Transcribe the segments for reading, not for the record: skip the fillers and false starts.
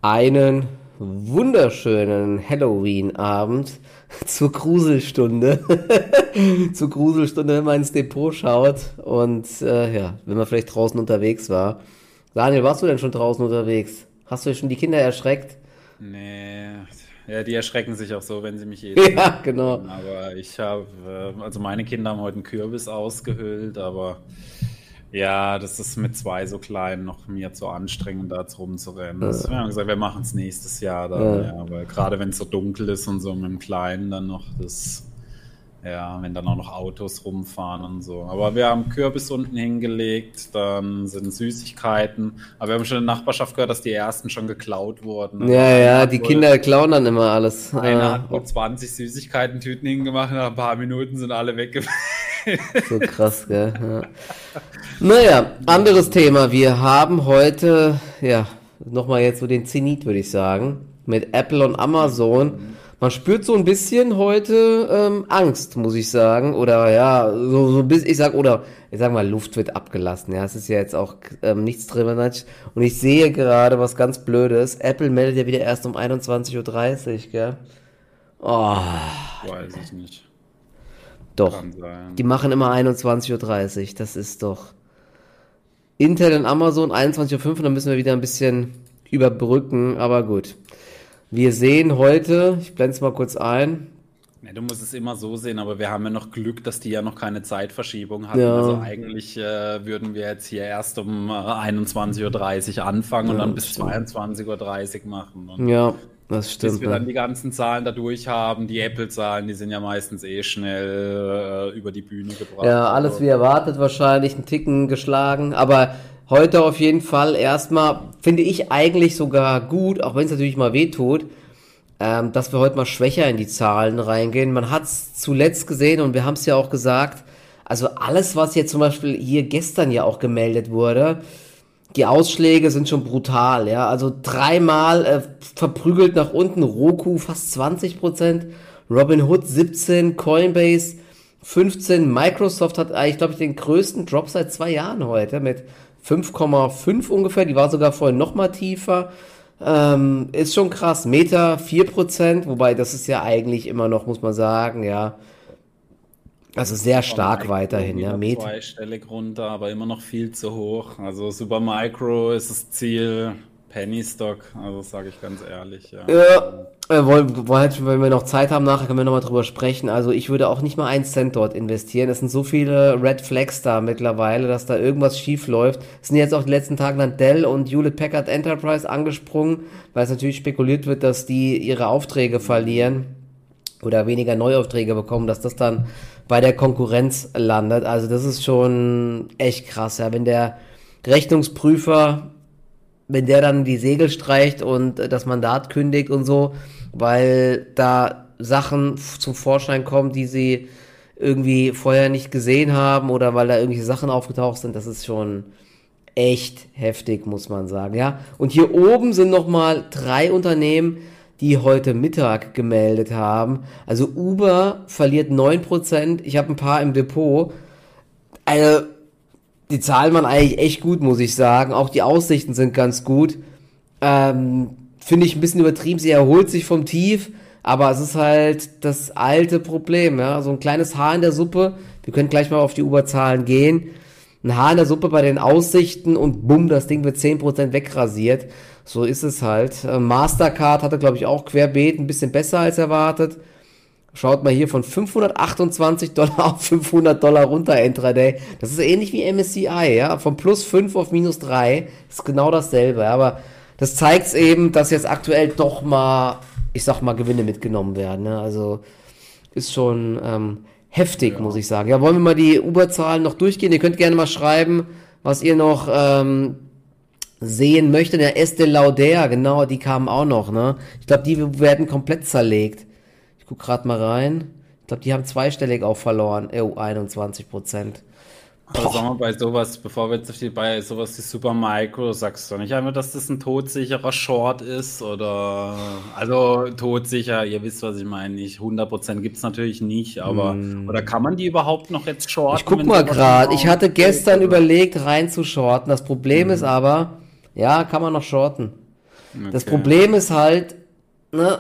Einen wunderschönen Halloween-Abend zur Gruselstunde. Zur Gruselstunde, wenn man ins Depot schaut und wenn man vielleicht draußen unterwegs war. Daniel, warst du denn schon draußen unterwegs? Hast du schon die Kinder erschreckt? Nee, ja, die erschrecken sich auch so, wenn sie mich jeden Ja, Tag genau. sehen. Aber also meine Kinder haben heute einen Kürbis ausgehöhlt, aber ja, das ist mit zwei so kleinen noch mir zu anstrengend, da jetzt rumzurennen. Wir haben gesagt, wir machen es nächstes Jahr dann, Ja. ja, weil gerade wenn es so dunkel ist und so mit dem Kleinen dann noch ja, wenn dann auch noch Autos rumfahren und so. Aber wir haben Kürbis unten hingelegt, dann sind Süßigkeiten. Aber wir haben schon in der Nachbarschaft gehört, dass die ersten schon geklaut wurden. Also Ja, einer ja, hat die wohl, Kinder klauen dann immer alles. einer hat wohl 20 Süßigkeiten-Tüten hingemacht, nach ein paar Minuten sind alle weg. So krass, gell? Ja. Naja, anderes Thema. Wir haben heute, nochmal jetzt so den Zenit, würde ich sagen, mit Apple und Amazon. Man spürt so ein bisschen heute Angst, muss ich sagen. Oder ja, so ein bisschen, ich sag mal, Luft wird abgelassen. Ja, es ist ja jetzt auch nichts drin. Und ich sehe gerade was ganz Blödes. Apple meldet ja wieder erst um 21:30 Uhr, gell? Oh, Weiß ich nicht. doch. Kann sein. Die machen immer 21:30 Uhr. Das ist doch. Intel und Amazon 21:05 Uhr. Und dann müssen wir wieder ein bisschen überbrücken. Aber gut. Wir sehen heute, ich blende es mal kurz ein. Ja, du musst es immer so sehen, aber wir haben ja noch Glück, dass die ja noch keine Zeitverschiebung hatten. Ja. Also eigentlich würden wir jetzt hier erst um 21:30 Uhr anfangen und dann bis stimmt. 22:30 Uhr machen. Und Ja, das bis stimmt. wir dann Ne? die ganzen Zahlen da durch haben, die Apple-Zahlen, die sind ja meistens schnell über die Bühne gebracht. Ja, alles wie erwartet wahrscheinlich, einen Ticken geschlagen. Aber heute auf jeden Fall erstmal, finde ich eigentlich sogar gut, auch wenn es natürlich mal wehtut, dass wir heute mal schwächer in die Zahlen reingehen. Man hat es zuletzt gesehen und wir haben es ja auch gesagt, also alles, was jetzt zum Beispiel hier gestern ja auch gemeldet wurde, die Ausschläge sind schon brutal, ja. Also dreimal verprügelt nach unten, Roku fast 20%, Robinhood 17, Coinbase 15, Microsoft hat eigentlich, glaube ich, den größten Drop seit 2 Jahren heute mit 5,5 ungefähr, die war sogar vorhin noch mal tiefer. Ist schon krass. Meta 4%, wobei das ist ja eigentlich immer noch, muss man sagen, ja, also sehr stark Supermicro weiterhin, ja. wieder Meta. zweistellig runter, aber immer noch viel zu hoch. Also Supermicro ist das Ziel, Penny Stock, also sage ich ganz ehrlich, ja. Ja, wenn wir noch Zeit haben, nachher können wir nochmal drüber sprechen. Also ich würde auch nicht mal 1 Cent dort investieren. Es sind so viele Red Flags da mittlerweile, dass da irgendwas schief läuft. Es sind jetzt auch die letzten Tage dann Dell und Hewlett Packard Enterprise angesprungen, weil es natürlich spekuliert wird, dass die ihre Aufträge verlieren oder weniger Neuaufträge bekommen, dass das dann bei der Konkurrenz landet. Also das ist schon echt krass, ja, wenn der Rechnungsprüfer, wenn der dann die Segel streicht und das Mandat kündigt und so, weil da Sachen zum Vorschein kommen, die sie irgendwie vorher nicht gesehen haben oder weil da irgendwelche Sachen aufgetaucht sind, das ist schon echt heftig, muss man sagen, ja. Und hier oben sind nochmal 3 Unternehmen, die heute Mittag gemeldet haben. Also Uber verliert 9%, ich habe ein paar im Depot. Also die zahlen man eigentlich echt gut, muss ich sagen. Auch die Aussichten sind ganz gut. Finde ich ein bisschen übertrieben. Sie erholt sich vom Tief, aber es ist halt das alte Problem, ja. So ein kleines Haar in der Suppe. Wir können gleich mal auf die Uber-Zahlen gehen. Ein Haar in der Suppe bei den Aussichten und bumm, das Ding wird 10% wegrasiert. So ist es halt. Mastercard hatte, glaube ich, auch querbeet ein bisschen besser als erwartet. Schaut mal hier von $528 auf $500 runter intraday. Das ist ähnlich wie MSCI, ja. Von +5 auf -3 ist genau dasselbe. Aber das zeigt eben, dass jetzt aktuell doch mal, ich sag mal, Gewinne mitgenommen werden. Ne? Also ist schon heftig, muss Ja. ich sagen. Ja, wollen wir mal die Uber-Zahlen noch durchgehen? Ihr könnt gerne mal schreiben, was ihr noch sehen möchtet. Ja, Estée Lauder, genau, die kamen auch noch. Ne? Ich glaube, die werden komplett zerlegt. Ich guck gerade mal rein. Ich glaube, die haben zweistellig auch verloren. 21%. Aber sag mal, bei sowas, bevor wir jetzt bei sowas wie Supermicro, sagst du nicht einfach, dass das ein todsicherer Short ist? Oder, also todsicher, ihr wisst, was ich meine, nicht 100% gibt es natürlich nicht, aber, oder kann man die überhaupt noch jetzt shorten? Ich guck wenn mal sowas gerade. Ich hatte geht, gestern oder? überlegt, rein zu shorten. Das Problem ist aber, ja, kann man noch shorten. Das Okay. Problem ist halt, ne,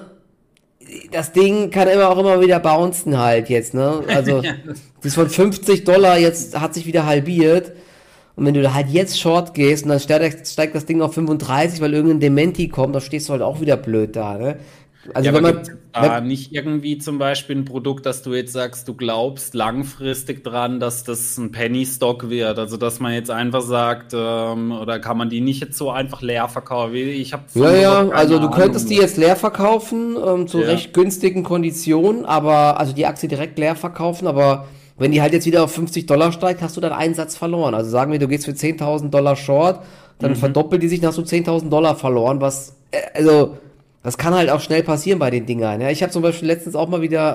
das Ding kann auch immer wieder bouncen halt jetzt, ne? Also, Ja, das von $50 jetzt hat sich wieder halbiert. Und wenn du da halt jetzt Short gehst und dann steigt das Ding auf 35, weil irgendein Dementi kommt, dann stehst du halt auch wieder blöd da, ne? Also ja, wenn aber gibt es man, da nicht irgendwie zum Beispiel ein Produkt, dass du jetzt sagst, du glaubst langfristig dran, dass das ein Penny Stock wird? Also, dass man jetzt einfach sagt, oder kann man die nicht jetzt so einfach leer verkaufen? Ich habe ja, von sowas ja, also keine du könntest die Ahnung. jetzt leer verkaufen, zu Ja. recht günstigen Konditionen, aber, also die Aktie direkt leer verkaufen, aber wenn die halt jetzt wieder auf $50 steigt, hast du deinen Einsatz verloren. Also sagen wir, du gehst für $10.000 Short, dann Mhm. verdoppelt die sich, dann hast du $10.000 verloren, also, das kann halt auch schnell passieren bei den Dingern. Ja, ich habe zum Beispiel letztens auch mal wieder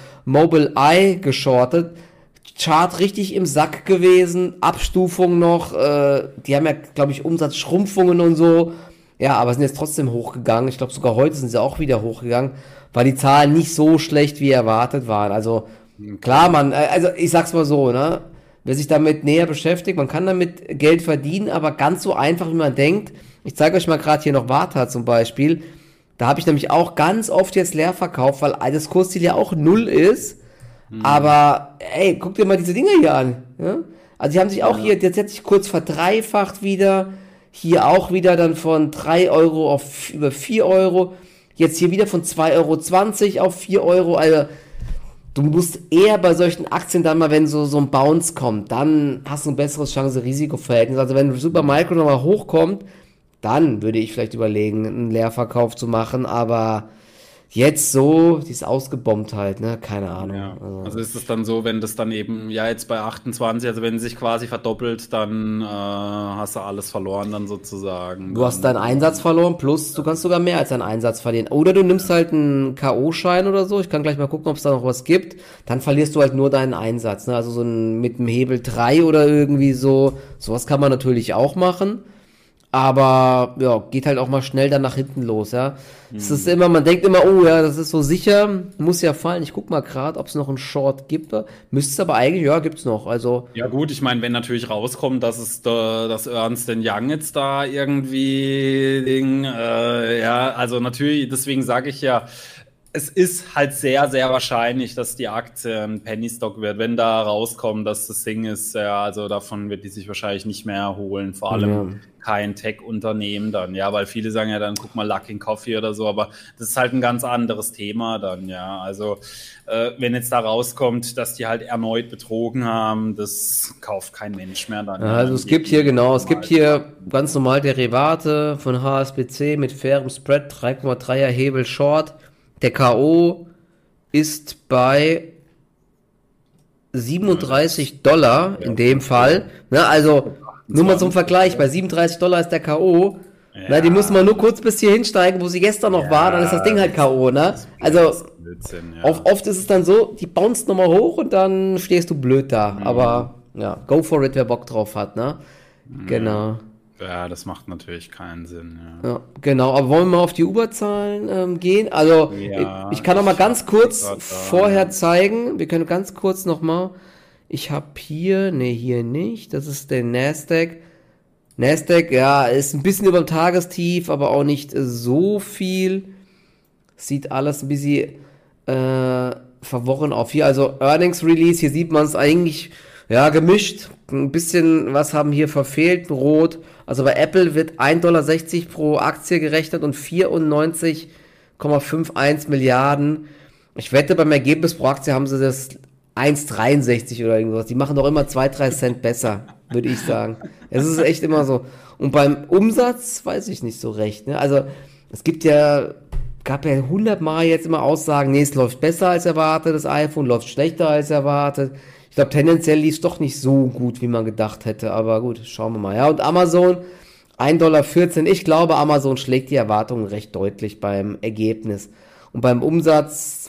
Mobileye geschortet. Chart richtig im Sack gewesen, Abstufung noch, die haben ja, glaube ich, Umsatzschrumpfungen und so. Ja, aber sind jetzt trotzdem hochgegangen. Ich glaube, sogar heute sind sie auch wieder hochgegangen, weil die Zahlen nicht so schlecht wie erwartet waren. Also, klar, Okay. also ich sag's mal so, ne? Wer sich damit näher beschäftigt, man kann damit Geld verdienen, aber ganz so einfach, wie man denkt. Ich zeige euch mal gerade hier noch Warta zum Beispiel. Da habe ich nämlich auch ganz oft jetzt leer verkauft, weil das Kursziel ja auch null ist. Hm. Aber, ey, guck dir mal diese Dinger hier an. Ja? Also die haben sich auch Ja. hier, jetzt hat sich kurz verdreifacht wieder. Hier auch wieder dann von 3 Euro auf über 4 Euro. Jetzt hier wieder von 2,20 Euro auf 4 Euro. Also du musst eher bei solchen Aktien dann mal, wenn so ein Bounce kommt, dann hast du ein besseres Chance-Risiko-Verhältnis. Also wenn Supermicro nochmal hochkommt, dann würde ich vielleicht überlegen, einen Leerverkauf zu machen. Aber jetzt so, die ist ausgebombt halt, ne? Keine Ahnung. Ja, Also, also ist es dann so, wenn das dann eben, ja, jetzt bei 28, also wenn es sich quasi verdoppelt, dann hast du alles verloren dann sozusagen. du hast deinen Einsatz verloren, plus du kannst sogar mehr als deinen Einsatz verlieren. Oder du nimmst halt einen K.O.-Schein oder so. Ich kann gleich mal gucken, ob es da noch was gibt. Dann verlierst du halt nur deinen Einsatz. Ne? Also so ein, mit dem Hebel 3 oder irgendwie so. Sowas kann man natürlich auch machen. Aber ja, geht halt auch mal schnell dann nach hinten los, ja. Es ist Hm. immer, man denkt immer, oh ja, das ist so sicher, muss ja fallen. Ich guck mal gerade, ob es noch einen Short gibt. Müsste es aber eigentlich, ja, gibt's noch. Also, Ja gut, ich meine, wenn natürlich rauskommt, dass es da, dass Ernst Young jetzt da irgendwie ja, also natürlich, deswegen sage ich ja, es ist halt sehr, sehr wahrscheinlich, dass die Aktie ein Penny Stock wird, wenn da rauskommt, dass das Ding ist, ja, also davon wird die sich wahrscheinlich nicht mehr erholen, vor ja. allem kein Tech-Unternehmen dann, ja, weil viele sagen ja dann, guck mal, Luckin Coffee oder so, aber das ist halt ein ganz anderes Thema dann, ja, also wenn jetzt da rauskommt, dass die halt erneut betrogen haben, das kauft kein Mensch mehr dann, Ja, ja, also im es gibt hier genau, es gibt Normalfall. hier ganz normal Derivate von HSBC mit fairem Spread, 3,3er Hebel Short. Der K.O. ist bei Ja, das, $37 ja, in dem Fall. okay. Ne, also Und nur mal zum 28, Vergleich, bei oder? $37 ist der K.O. Na, die müssen Ja, mal nur kurz bis hier hinsteigen, wo sie gestern noch war, dann ist das Ding ja, halt K.O., ne? das Also ist Blödsinn, ja. oft ist es dann so, die bounced nochmal hoch und dann stehst du blöd da. Mhm. Aber ja, go for it, wer Bock drauf hat, ne? Ja. Genau. Ja, das macht natürlich keinen Sinn, ja. Ja, genau, aber wollen wir mal auf die Uberzahlen gehen? Also, ich Ja, kann noch mal ich hab ganz die kurz gerade da, vorher ja. zeigen. Wir können ganz kurz noch mal. Ich habe hier, ne, hier nicht. Das ist der Nasdaq. Nasdaq, ja, ist ein bisschen über dem Tagestief, aber auch nicht so viel. Sieht alles ein bisschen verworren auf. Hier also Earnings Release, hier sieht man es eigentlich ja gemischt. Ein bisschen was haben hier verfehlt, rot. Also bei Apple wird 1,60 Dollar pro Aktie gerechnet und 94,51 Milliarden. Ich wette, beim Ergebnis pro Aktie haben sie das 1,63 oder irgendwas. Die machen doch immer 2, 3 Cent besser, würde ich sagen. Es ist echt immer so. Und beim Umsatz weiß ich nicht so recht. Ne? Also es gab ja 100 Mal jetzt immer Aussagen, nee, es läuft besser als erwartet, das iPhone läuft schlechter als erwartet. Ich glaube, tendenziell lief es doch nicht so gut, wie man gedacht hätte, aber gut, schauen wir mal. Ja, und Amazon, 1,14 Dollar. Ich glaube, Amazon schlägt die Erwartungen recht deutlich beim Ergebnis. Und beim Umsatz,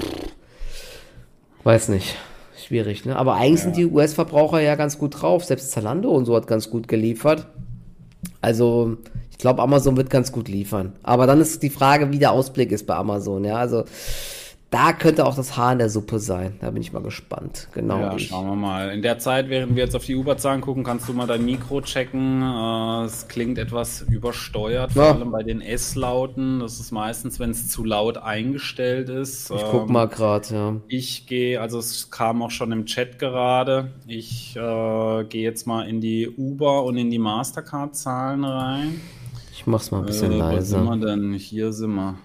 weiß nicht, schwierig, ne? Aber eigentlich sind Ja. die US-Verbraucher ja ganz gut drauf. Selbst Zalando und so hat ganz gut geliefert. Also, ich glaube, Amazon wird ganz gut liefern. Aber dann ist die Frage, wie der Ausblick ist bei Amazon. Ja, also Da könnte auch das Haar in der Suppe sein. Da bin ich mal gespannt. Genau Ja, ich. schauen wir mal. In der Zeit, während wir jetzt auf die Uber-Zahlen gucken, kannst du mal dein Mikro checken. Es klingt etwas übersteuert, vor Ja, allem bei den S-Lauten. Das ist meistens, wenn es zu laut eingestellt ist. ich guck mal gerade, ja. Ich gehe, also es kam auch schon im Chat gerade, ich gehe jetzt mal in die Uber und in die Mastercard-Zahlen rein. Ich mach's mal ein bisschen Wo sind leiser. wir denn? Hier sind wir.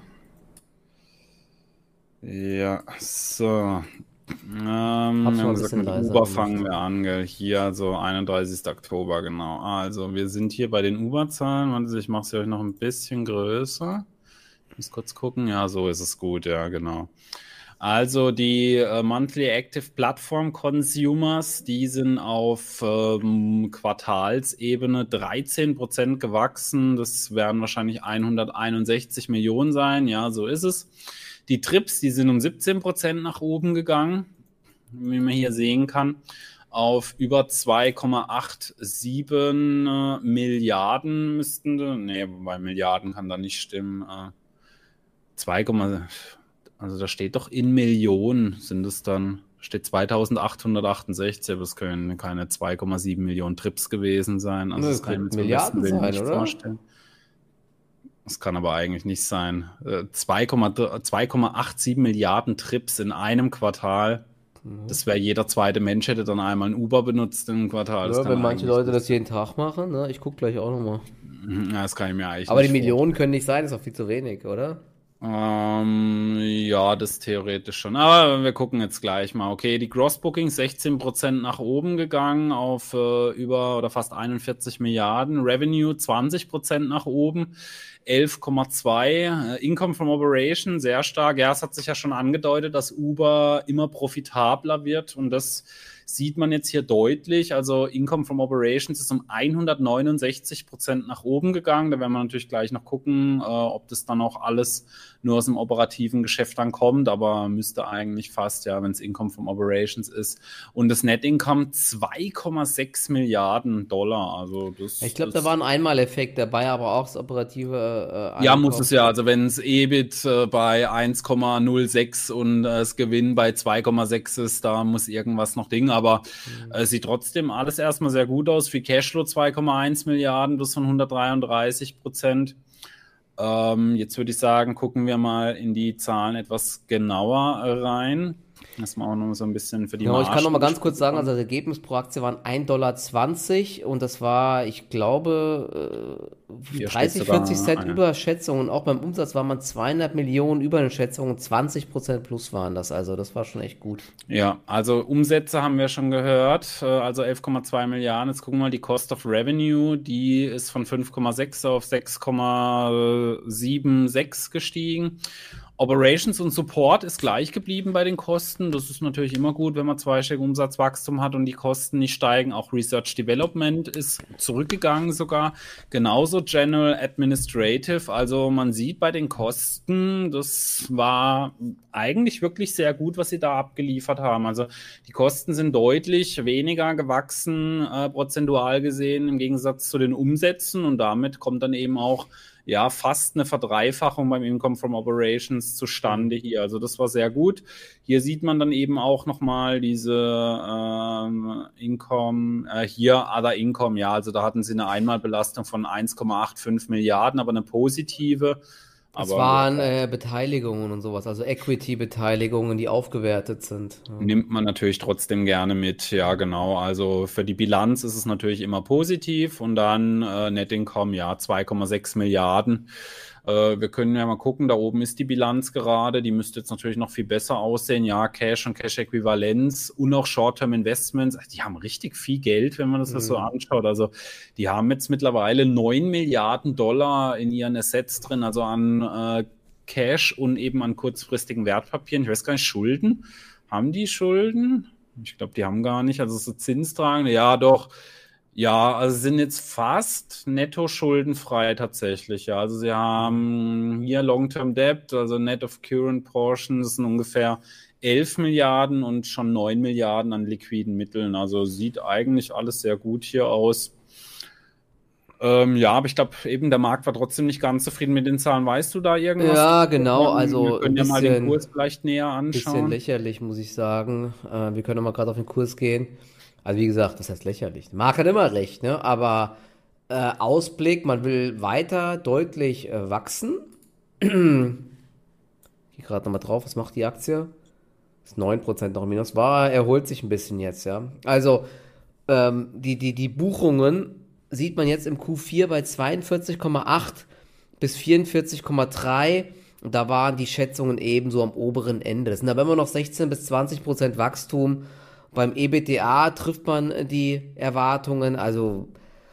Ja, so. Hab's Ja, mal wie ein gesagt, bisschen mit leiser Uber fangen gemacht. wir an, gell? Hier, so 31. Oktober, genau. Also, wir sind hier bei den Uber-Zahlen. Warte, ich mache sie euch noch ein bisschen größer. Ich muss kurz gucken. Ja, so ist es gut, ja, genau. Also die Monthly Active Platform Consumers, die sind auf Quartalsebene 13% gewachsen. Das werden wahrscheinlich 161 Millionen sein. Ja, so ist es. Die Trips, die sind um 17% nach oben gegangen, wie man hier sehen kann, auf über 2,87 Milliarden müssten, nee, wobei Milliarden kann da nicht stimmen, 2, also da steht doch in Millionen sind es dann, steht 2868, aber es können keine 2,7 Millionen Trips gewesen sein. Also Nö, das kann ich mir könnten jetzt beim besten Milliarden Willen sein, nicht oder? vorstellen. Das kann aber eigentlich nicht sein. 2,87 Milliarden Trips in einem Quartal. Das wäre jeder zweite Mensch hätte dann einmal ein Uber benutzt im Quartal. Das Ja, kann wenn manche eigentlich Leute nicht das sein. jeden Tag machen, ne? Ich guck gleich auch nochmal. Ja, das kann ich mir eigentlich Aber die nicht Millionen vorstellen. können nicht sein, ist auch viel zu wenig, oder? Ja, das theoretisch schon. Aber wir gucken jetzt gleich mal. Okay, die Gross Bookings 16% nach oben gegangen auf über oder fast 41 Milliarden. Revenue 20% nach oben, 11,2. Income from Operation sehr stark. Ja, es hat sich ja schon angedeutet, dass Uber immer profitabler wird und das sieht man jetzt hier deutlich. Also Income from Operations ist um 169% nach oben gegangen. Da werden wir natürlich gleich noch gucken, ob das dann auch alles nur aus dem operativen Geschäft dann kommt, aber müsste eigentlich fast, ja, wenn es Income from Operations ist. Und das Net Income 2,6 Milliarden Dollar. Also Ich das glaube, da war ist ein Einmaleffekt dabei, aber auch das operative ja, muss es Einkommen. ja. Also wenn es EBIT bei 1,06 und das Gewinn bei 2,6 ist, da muss irgendwas noch Ding. Aber sieht trotzdem alles erstmal sehr gut aus. Free Cashflow 2,1 Milliarden, das von 133%. Jetzt würde ich sagen, gucken wir mal in die Zahlen etwas genauer rein. Das machen wir noch so ein bisschen für die Genau, ich kann noch Margen mal ein ganz Gespür kurz sagen, also bekommen. das Ergebnis pro Aktie waren 1,20 $ und das war, ich glaube, Hier steht 30, 40 sogar, Cent Überschätzung und auch beim Umsatz war man 200 Millionen über den Schätzungen, 20% plus waren das, also das war schon echt gut. ja, also Umsätze haben wir schon gehört, also 11,2 Milliarden. Jetzt gucken wir mal die Cost of Revenue, die ist von 5,6 auf 6,76 gestiegen. Operations und Support ist gleich geblieben bei den Kosten. Das ist natürlich immer gut, wenn man zweistelliges Umsatzwachstum hat und die Kosten nicht steigen. Auch Research Development ist zurückgegangen sogar. Genauso General Administrative. Also man sieht bei den Kosten, das war eigentlich wirklich sehr gut, was sie da abgeliefert haben. Also die Kosten sind deutlich weniger gewachsen, prozentual gesehen, im Gegensatz zu den Umsätzen. Und damit kommt dann eben auch ja fast eine Verdreifachung beim Income from Operations zustande hier. Also das war sehr gut. Hier sieht man dann eben auch nochmal diese Income, hier Other Income, ja, also da hatten sie eine Einmalbelastung von 1,85 Milliarden, aber eine positive. Es Aber ja, waren Beteiligungen und sowas, also Equity-Beteiligungen, die aufgewertet sind. Ja. nimmt man natürlich trotzdem gerne mit, ja genau. Also für die Bilanz ist es natürlich immer positiv und dann Net Income, ja, 2,6 Milliarden. Wir können ja mal gucken, da oben ist die Bilanz gerade, die müsste jetzt natürlich noch viel besser aussehen. Ja, Cash und Cash-Äquivalenz und auch Short-Term Investments, die haben richtig viel Geld, wenn man das so Mhm. anschaut. Also die haben jetzt mittlerweile 9 Milliarden Dollar in ihren Assets drin, also an Cash und eben an kurzfristigen Wertpapieren. Ich weiß gar nicht, Schulden? Haben die Schulden? Ich glaube, die haben gar nicht. Also so Zinstragende, ja doch. Ja, also sind jetzt fast netto schuldenfrei tatsächlich. Ja, also sie haben hier Long-Term Debt, also Net of Current Portions sind ungefähr 11 Milliarden und schon 9 Milliarden an liquiden Mitteln. Also sieht eigentlich alles sehr gut hier aus. Ja, aber ich glaube eben, der Markt war trotzdem nicht ganz zufrieden mit den Zahlen. Weißt du da irgendwas Ja, drüber? genau, Wir also können ein ja mal den bisschen, Kurs vielleicht näher bisschen anschauen. lächerlich, muss ich sagen. Wir können mal gerade auf den Kurs gehen. Also wie gesagt, das heißt lächerlich. Marc hat immer recht, ne? Aber Ausblick, man will weiter deutlich wachsen. Hier gerade nochmal drauf, was macht die Aktie? Ist 9% noch im Minus. Erholt sich ein bisschen jetzt, ja. Also die Buchungen sieht man jetzt im Q4 bei 42,8 bis 44,3. Und da waren die Schätzungen ebenso am oberen Ende. Das sind aber immer noch 16 bis 20% Wachstum. Beim EBITDA trifft man die Erwartungen. Also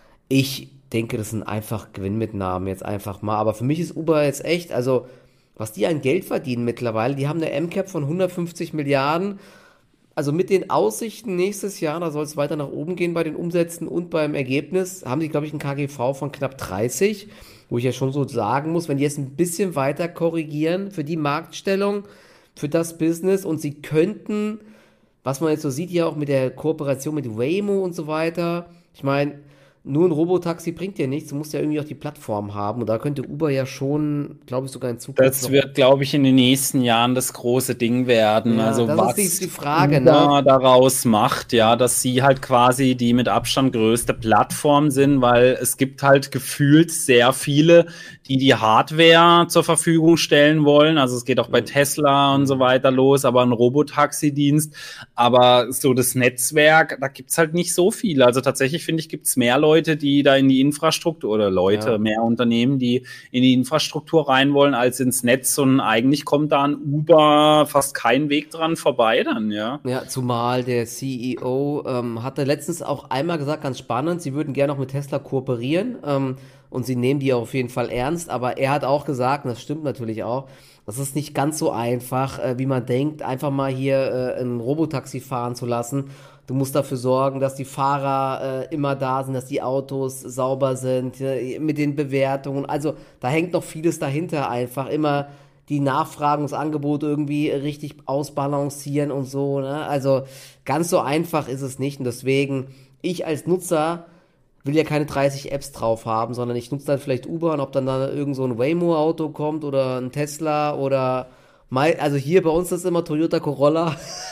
ich denke, das sind einfach Gewinnmitnahmen jetzt einfach mal. Aber für mich ist Uber jetzt echt, also was die an Geld verdienen mittlerweile, die haben eine MCap von 150 Milliarden. Also mit den Aussichten nächstes Jahr, da soll es weiter nach oben gehen bei den Umsätzen und beim Ergebnis, haben sie, glaube ich, ein KGV von knapp 30, wo ich ja schon so sagen muss, wenn die jetzt ein bisschen weiter korrigieren für die Marktstellung, für das Business und sie könnten, was man jetzt so sieht, ja auch mit der Kooperation mit Waymo und so weiter, ich meine, nur ein Robotaxi bringt dir nichts, du musst ja irgendwie auch die Plattform haben und da könnte Uber ja schon, glaube ich, sogar in Zukunft Das noch, wird, glaube ich, in den nächsten Jahren das große Ding werden. ja, Also das ist die was Frage, ne? Uber daraus macht, ja, dass sie halt quasi die mit Abstand größte Plattform sind, weil es gibt halt gefühlt sehr viele, die die Hardware zur Verfügung stellen wollen. Also es geht auch bei Tesla und so weiter los, aber ein Robotaxi-Dienst. Aber so das Netzwerk, da gibt's halt nicht so viele. Also tatsächlich finde ich, gibt's mehr Leute, die da in die Infrastruktur oder Leute, Ja. mehr Unternehmen, die in die Infrastruktur rein wollen, als ins Netz. Und eigentlich kommt da an Uber fast kein Weg dran vorbei dann, ja. Ja, zumal der CEO hatte letztens auch einmal gesagt, ganz spannend, sie würden gerne noch mit Tesla kooperieren und sie nehmen die auf jeden Fall ernst, aber er hat auch gesagt, und das stimmt natürlich auch, das ist nicht ganz so einfach, wie man denkt, einfach mal hier ein Robotaxi fahren zu lassen. Du musst dafür sorgen, dass die Fahrer immer da sind, dass die Autos sauber sind, mit den Bewertungen. Also da hängt noch vieles dahinter einfach. Immer die Nachfrage und das Angebot irgendwie richtig ausbalancieren und so. Ne? Also ganz so einfach ist es nicht. Und deswegen, ich als Nutzer will ja keine 30 Apps drauf haben, sondern ich nutze dann vielleicht Uber und ob dann da irgend so ein Waymo-Auto kommt oder ein Tesla oder also hier bei uns ist immer Toyota Corolla.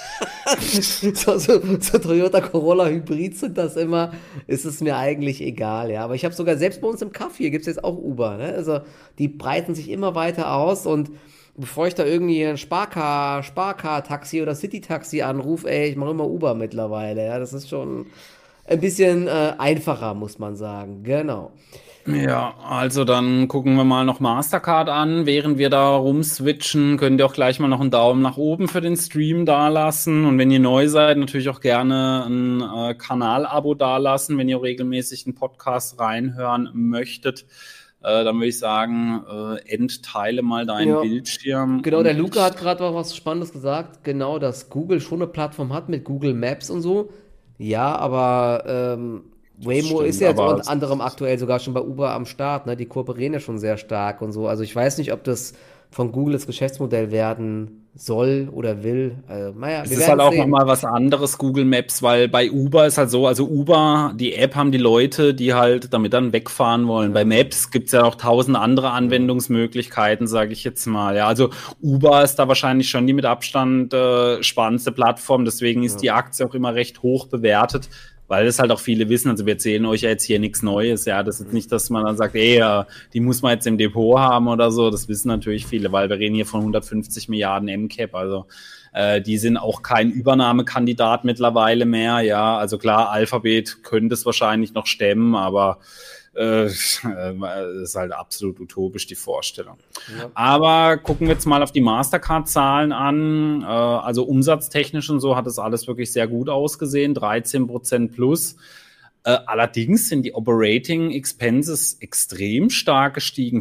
So Toyota Corolla Hybrid sind das immer, ist es mir eigentlich egal, ja. Aber ich habe sogar, selbst bei uns im Kaff hier gibt es jetzt auch Uber, ne? Also die breiten sich immer weiter aus und bevor ich da irgendwie ein Sparcar-Taxi oder City-Taxi anrufe, ey, ich mache immer Uber mittlerweile, ja. Das ist schon ein bisschen einfacher, muss man sagen, genau. Ja, also dann gucken wir mal noch Mastercard an. Während wir da rumswitchen, könnt ihr auch gleich mal noch einen Daumen nach oben für den Stream dalassen. Und wenn ihr neu seid, natürlich auch gerne ein Kanalabo dalassen, wenn ihr regelmäßig einen Podcast reinhören möchtet. Dann würde ich sagen, entteile mal deinen Ja, Bildschirm genau, der und Luca ich. hat gerade auch was Spannendes gesagt, genau, dass Google schon eine Plattform hat mit Google Maps und so. Ja, aber Das Waymo ist stimmt, ja jetzt aber unter anderem aktuell sogar schon bei Uber am Start, ne? Die kooperieren ja schon sehr stark und so. Also ich weiß nicht, ob das von Google das Geschäftsmodell werden soll oder will. Naja, es wir ist werden halt es auch sehen. nochmal was anderes, Google Maps, weil bei Uber ist halt so, also Uber, die App haben die Leute, die halt damit dann wegfahren wollen. Bei Ja, Maps gibt's ja auch tausend andere ja, Anwendungsmöglichkeiten, sage ich jetzt mal. Ja, also Uber ist da wahrscheinlich schon die mit Abstand spannendste Plattform, deswegen ist ja, die Aktie auch immer recht hoch bewertet. Weil es halt auch viele wissen, also wir erzählen euch ja jetzt hier nichts Neues, ja, das ist jetzt nicht, dass man dann sagt, ey, die muss man jetzt im Depot haben oder so, das wissen natürlich viele, weil wir reden hier von 150 Milliarden MCap, also die sind auch kein Übernahmekandidat mittlerweile mehr, ja, also klar, Alphabet könnte es wahrscheinlich noch stemmen, aber ist halt absolut utopisch, die Vorstellung. ja. Aber gucken wir jetzt mal auf die Mastercard-Zahlen an. Also umsatztechnisch und so hat das alles wirklich sehr gut ausgesehen, 13% plus. Allerdings sind die Operating Expenses extrem stark gestiegen,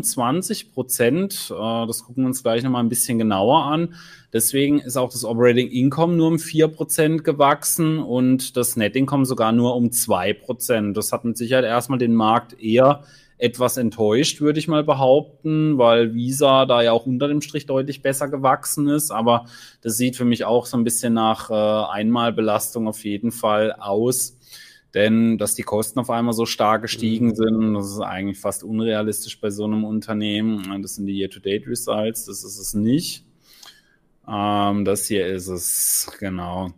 25%. Das gucken wir uns gleich nochmal ein bisschen genauer an. Deswegen ist auch das Operating Income nur um 4% gewachsen und das Net Income sogar nur um 2%. Das hat mit Sicherheit erstmal den Markt eher etwas enttäuscht, würde ich mal behaupten, weil Visa da ja auch unter dem Strich deutlich besser gewachsen ist. Aber das sieht für mich auch so ein bisschen nach Einmalbelastung auf jeden Fall aus. Denn dass die Kosten auf einmal so stark gestiegen sind, das ist eigentlich fast unrealistisch bei so einem Unternehmen. Das sind die Year-to-Date-Results, das ist es nicht. Das hier ist es, genau.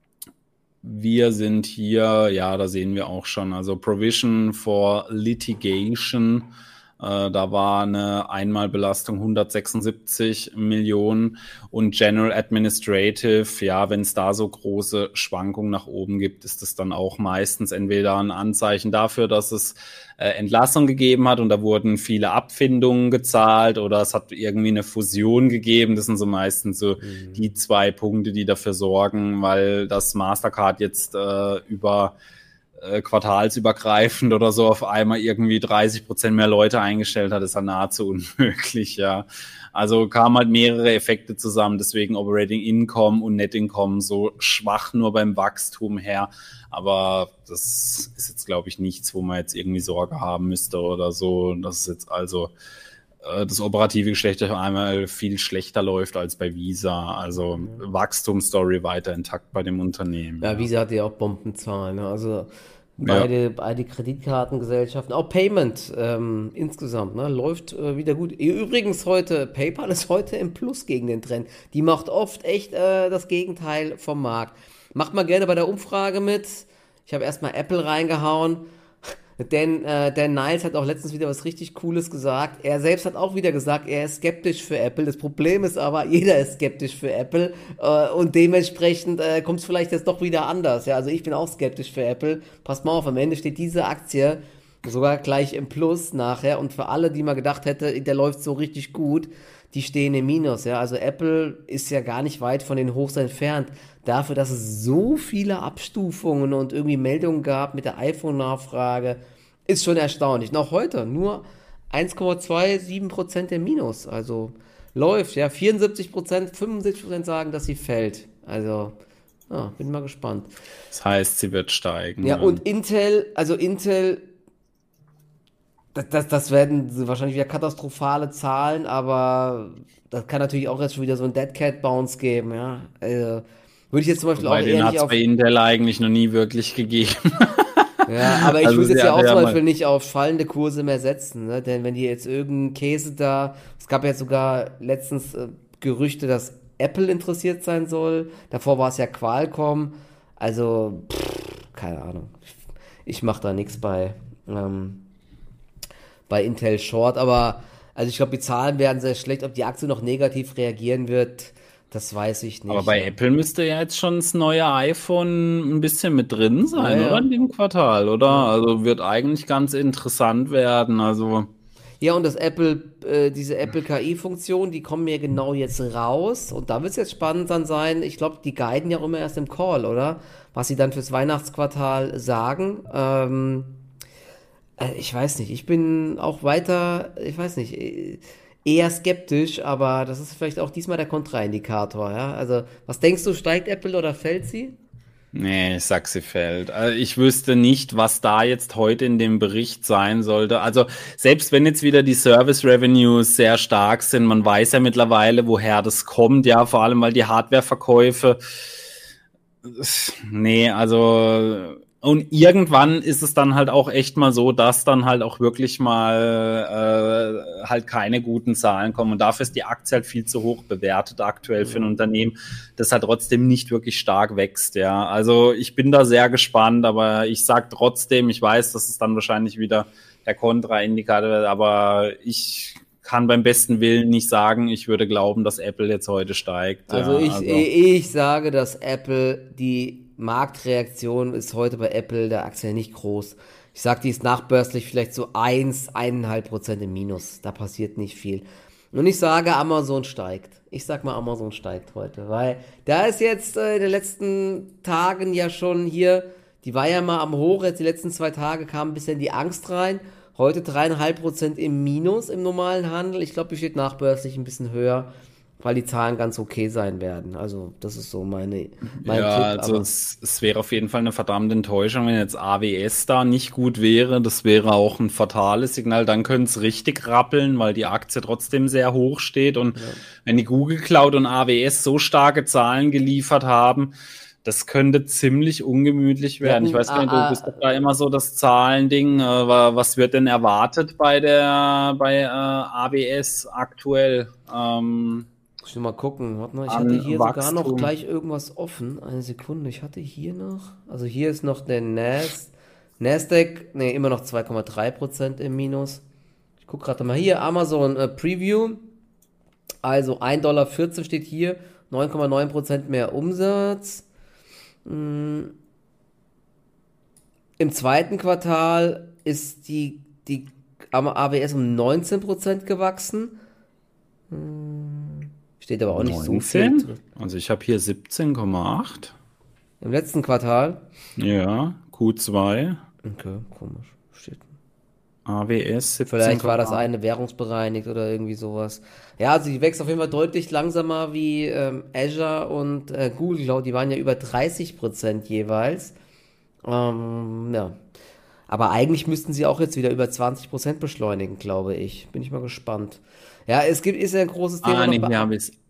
Wir sind hier, ja, da sehen wir auch schon, also Provision for Litigation, da war eine Einmalbelastung 176 Millionen und General Administrative, ja, wenn es da so große Schwankungen nach oben gibt, ist das dann auch meistens entweder ein Anzeichen dafür, dass es Entlassung gegeben hat und da wurden viele Abfindungen gezahlt oder es hat irgendwie eine Fusion gegeben. Das sind so meistens so die 2 Punkte, die dafür sorgen, weil das Mastercard jetzt über quartalsübergreifend oder so auf einmal irgendwie 30% mehr Leute eingestellt hat, ist ja nahezu unmöglich, ja. Also kamen halt mehrere Effekte zusammen, deswegen Operating Income und Net Income so schwach nur beim Wachstum her. Aber das ist jetzt, glaube ich, nichts, wo man jetzt irgendwie Sorge haben müsste oder so. Das ist jetzt also das operative Geschlecht auf einmal viel schlechter läuft als bei Visa. Also Wachstumsstory weiter intakt bei dem Unternehmen. Ja, Visa hat ja auch Bombenzahlen. Ne? Also beide Kreditkartengesellschaften, auch Payment insgesamt, ne, läuft wieder gut. Übrigens heute, PayPal ist heute im Plus gegen den Trend. Die macht oft echt das Gegenteil vom Markt. Macht mal gerne bei der Umfrage mit. Ich habe erstmal Apple reingehauen. Denn Dan Niles hat auch letztens wieder was richtig Cooles gesagt. Er selbst hat auch wieder gesagt, er ist skeptisch für Apple. Das Problem ist aber, jeder ist skeptisch für Apple und dementsprechend kommt es vielleicht jetzt doch wieder anders. Ja, also ich bin auch skeptisch für Apple. Passt mal auf, am Ende steht diese Aktie sogar gleich im Plus nachher und für alle, die mal gedacht hätte, der läuft so richtig gut, die stehen im Minus. Ja, also Apple ist ja gar nicht weit von den Hochs entfernt. Dafür, dass es so viele Abstufungen und irgendwie Meldungen gab mit der iPhone-Nachfrage, ist schon erstaunlich. Noch heute nur 1,27% im Minus. Also läuft, ja. 74%, 75% sagen, dass sie fällt. Also, ja, bin mal gespannt. Das heißt, sie wird steigen. Ja, und Intel, das werden wahrscheinlich wieder katastrophale Zahlen, aber das kann natürlich auch jetzt schon wieder so ein Dead Cat Bounce geben, ja. Würde ich jetzt zum Beispiel auch eher nicht auf... bei Intel eigentlich noch nie wirklich gegeben. Ja, aber ich würde jetzt ja auch zum Beispiel nicht auf fallende Kurse mehr setzen, ne? Denn wenn die jetzt irgendeinen Käse da... Es gab ja sogar letztens Gerüchte, dass Apple interessiert sein soll. Davor war es ja Qualcomm. Also, keine Ahnung. Ich mache da nichts bei Intel Short, aber also ich glaube, die Zahlen werden sehr schlecht. Ob die Aktie noch negativ reagieren wird, das weiß ich nicht. Aber bei Apple müsste ja jetzt schon das neue iPhone ein bisschen mit drin sein, oder? In dem Quartal, oder? Also wird eigentlich ganz interessant werden, also... Ja, und diese Apple KI-Funktion, die kommen ja genau jetzt raus. Und da wird es jetzt spannend dann sein. Ich glaube, die guiden ja auch immer erst im Call, oder? Was sie dann fürs Weihnachtsquartal sagen. Ich weiß nicht, ich bin auch weiter, ich weiß nicht, eher skeptisch, aber das ist vielleicht auch diesmal der Kontraindikator, ja? Also, was denkst du, steigt Apple oder fällt sie? Nee, ich sag, sie fällt. Also ich wüsste nicht, was da jetzt heute in dem Bericht sein sollte. Also selbst wenn jetzt wieder die Service Revenues sehr stark sind, man weiß ja mittlerweile, woher das kommt, ja, vor allem weil die Hardwareverkäufe, nee, also... Und irgendwann ist es dann halt auch echt mal so, dass dann halt auch wirklich mal halt keine guten Zahlen kommen. Und dafür ist die Aktie halt viel zu hoch bewertet aktuell für ein Unternehmen, das halt trotzdem nicht wirklich stark wächst. Ja, also ich bin da sehr gespannt, aber ich sag trotzdem, ich weiß, dass es dann wahrscheinlich wieder der Kontraindikator wird, aber ich kann beim besten Willen nicht sagen, ich würde glauben, dass Apple jetzt heute steigt. Also ich sage, dass Apple die Marktreaktion ist heute bei Apple der Aktie nicht groß. Ich sag, die ist nachbörslich vielleicht so 1,5% im Minus. Da passiert nicht viel. Und ich sage, Amazon steigt. Ich sag mal, Amazon steigt heute, weil da ist jetzt in den letzten Tagen ja schon hier, die war ja mal am Hoch, jetzt die letzten 2 Tage kam ein bisschen die Angst rein. Heute 3,5% im Minus im normalen Handel. Ich glaube, die steht nachbörslich ein bisschen höher, weil die Zahlen ganz okay sein werden. Also das ist so mein Tipp. Also es wäre auf jeden Fall eine verdammte Enttäuschung, wenn jetzt AWS da nicht gut wäre. Das wäre auch ein fatales Signal. Dann könnte es richtig rappeln, weil die Aktie trotzdem sehr hoch steht. Und wenn die Google Cloud und AWS so starke Zahlen geliefert haben, Das könnte ziemlich ungemütlich werden. Ich weiß gar nicht, du bist doch da immer so das Zahlending. Was wird denn erwartet bei AWS aktuell? Ich will mal gucken. Warte mal, ich hatte hier Wachstum. sogar noch gleich irgendwas offen. Eine Sekunde, ich hatte hier noch. Also hier ist noch der Nasdaq, immer noch 2,3% im Minus. Ich gucke gerade mal hier, Amazon Preview. Also 1,14 $ steht hier, 9,9% mehr Umsatz. Im zweiten Quartal ist die AWS um 19% gewachsen. Steht aber auch nicht so viel 19? drin. Also ich habe hier 17,8. Im letzten Quartal? Ja, Q2. Okay, komisch. Steht. AWS 17,8. Vielleicht war das eine währungsbereinigt oder irgendwie sowas. Ja, also die wächst auf jeden Fall deutlich langsamer wie Azure und Google Cloud. Die waren ja über 30% jeweils. Ja. Aber eigentlich müssten sie auch jetzt wieder über 20% beschleunigen, glaube ich. Bin ich mal gespannt. Ja, ist ja ein großes Thema. Nee, wir haben jetzt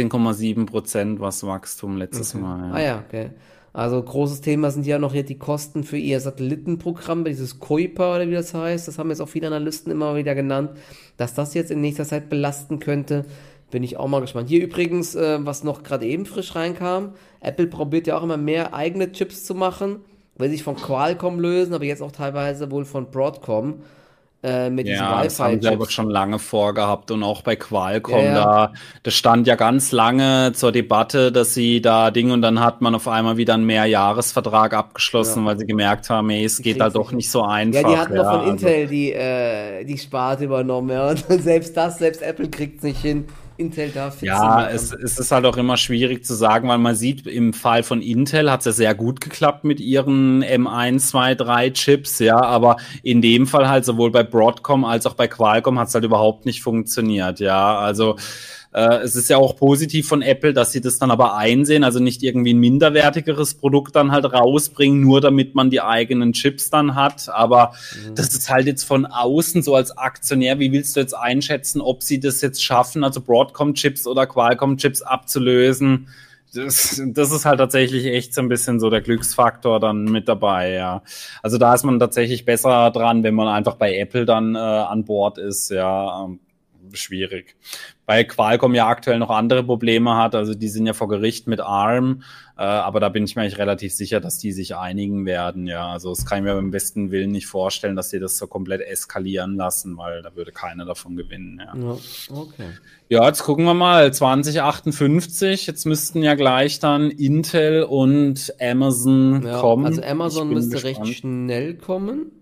18,7% was Wachstum letztes Mal. Ja. Ah ja, okay. Also großes Thema sind ja noch hier die Kosten für ihr Satellitenprogramm, dieses Kuiper oder wie das heißt. Das haben jetzt auch viele Analysten immer wieder genannt, dass das jetzt in nächster Zeit belasten könnte. Bin ich auch mal gespannt. Hier übrigens, was noch gerade eben frisch reinkam, Apple probiert ja auch immer mehr eigene Chips zu machen, will sich von Qualcomm lösen, aber jetzt auch teilweise wohl von Broadcom. Mit diesen Ja, das haben sie Wi-Fi-Chips. aber schon lange vorgehabt und auch bei Qualcomm, das stand ja ganz lange zur Debatte, dass sie da und dann hat man auf einmal wieder einen Mehrjahresvertrag abgeschlossen, weil sie gemerkt haben, es geht halt doch nicht so einfach. Ja, die hatten doch von Intel die Sparte übernommen, ja. Und selbst Apple kriegt es nicht hin. Intel darf ja, es ist halt auch immer schwierig zu sagen, weil man sieht, im Fall von Intel hat es ja sehr gut geklappt mit ihren M1, 2, 3 Chips, ja, aber in dem Fall halt sowohl bei Broadcom als auch bei Qualcomm hat es halt überhaupt nicht funktioniert, ja, also es ist ja auch positiv von Apple, dass sie das dann aber einsehen, also nicht irgendwie ein minderwertigeres Produkt dann halt rausbringen, nur damit man die eigenen Chips dann hat, aber das ist halt jetzt von außen so als Aktionär, wie willst du jetzt einschätzen, ob sie das jetzt schaffen, also Broadcom-Chips oder Qualcomm-Chips abzulösen? Das ist halt tatsächlich echt so ein bisschen so der Glücksfaktor dann mit dabei, ja. Also da ist man tatsächlich besser dran, wenn man einfach bei Apple dann an Bord ist, ja. Schwierig. Weil Qualcomm ja aktuell noch andere Probleme hat, also die sind ja vor Gericht mit ARM, aber da bin ich mir eigentlich relativ sicher, dass die sich einigen werden, ja, also das kann ich mir beim besten Willen nicht vorstellen, dass die das so komplett eskalieren lassen, weil da würde keiner davon gewinnen, ja. Ja, okay. Ja, jetzt gucken wir mal, 2058, jetzt müssten ja gleich dann Intel und Amazon kommen. Also Amazon müsste recht schnell kommen.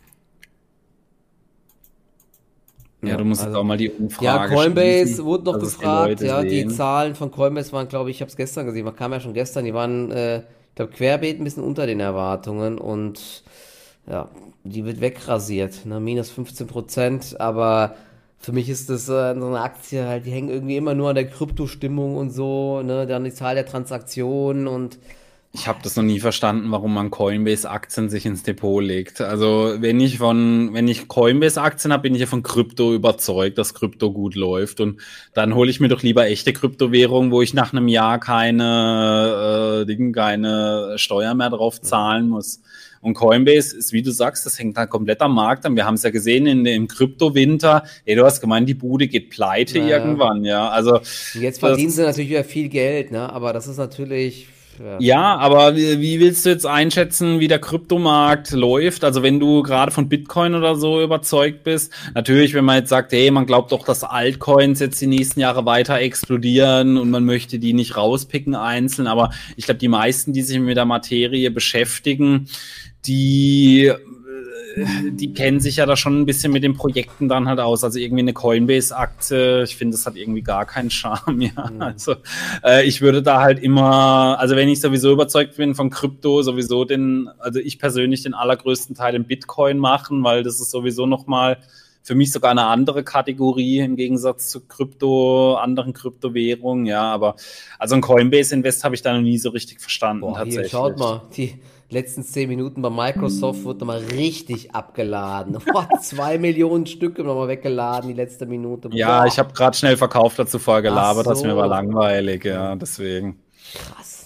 Ja, du musst jetzt auch mal die Umfrage Ja, Coinbase schließen, wurde noch dass es die gefragt, Leute ja, die sehen. Zahlen von Coinbase waren, glaube ich habe es gestern gesehen, man kam ja schon gestern, die waren, ich glaube, querbeet ein bisschen unter den Erwartungen und ja, die wird wegrasiert, ne, minus 15%, aber für mich ist das so eine Aktie halt, die hängen irgendwie immer nur an der Kryptostimmung und so, ne, dann die Zahl der Transaktionen und Ich habe das noch nie verstanden, warum man Coinbase-Aktien sich ins Depot legt. Also wenn ich Coinbase-Aktien habe, bin ich ja von Krypto überzeugt, dass Krypto gut läuft. Und dann hole ich mir doch lieber echte Kryptowährungen, wo ich nach einem Jahr keine Steuer mehr drauf zahlen muss. Und Coinbase ist, wie du sagst, das hängt halt komplett am Markt an. Wir haben es ja gesehen im Kryptowinter. Du hast gemeint, die Bude geht pleite irgendwann, ja. Also und jetzt verdienen sie natürlich wieder viel Geld, ne, aber das ist natürlich... Ja, aber wie willst du jetzt einschätzen, wie der Kryptomarkt läuft? Also wenn du gerade von Bitcoin oder so überzeugt bist, natürlich, wenn man jetzt sagt, hey, man glaubt doch, dass Altcoins jetzt die nächsten Jahre weiter explodieren und man möchte die nicht rauspicken einzeln, aber ich glaube, die meisten, die sich mit der Materie beschäftigen, die kennen sich ja da schon ein bisschen mit den Projekten dann halt aus. Also irgendwie eine Coinbase-Aktie, ich finde, das hat irgendwie gar keinen Charme, ja. Also ich würde da halt immer, also wenn ich sowieso überzeugt bin von Krypto, sowieso also ich persönlich den allergrößten Teil in Bitcoin machen, weil das ist sowieso nochmal für mich sogar eine andere Kategorie im Gegensatz zu anderen Kryptowährungen, ja, aber also ein Coinbase-Invest habe ich da noch nie so richtig verstanden. Boah, tatsächlich. hier, schaut mal, die letzten 10 Minuten bei Microsoft wird nochmal richtig abgeladen. Boah, 2 Millionen Stück nochmal weggeladen, die letzte Minute. Boah. Ja, ich habe gerade schnell verkauft, dazu vorher gelabert, Ach das so. mir war langweilig, ja, deswegen. Krass.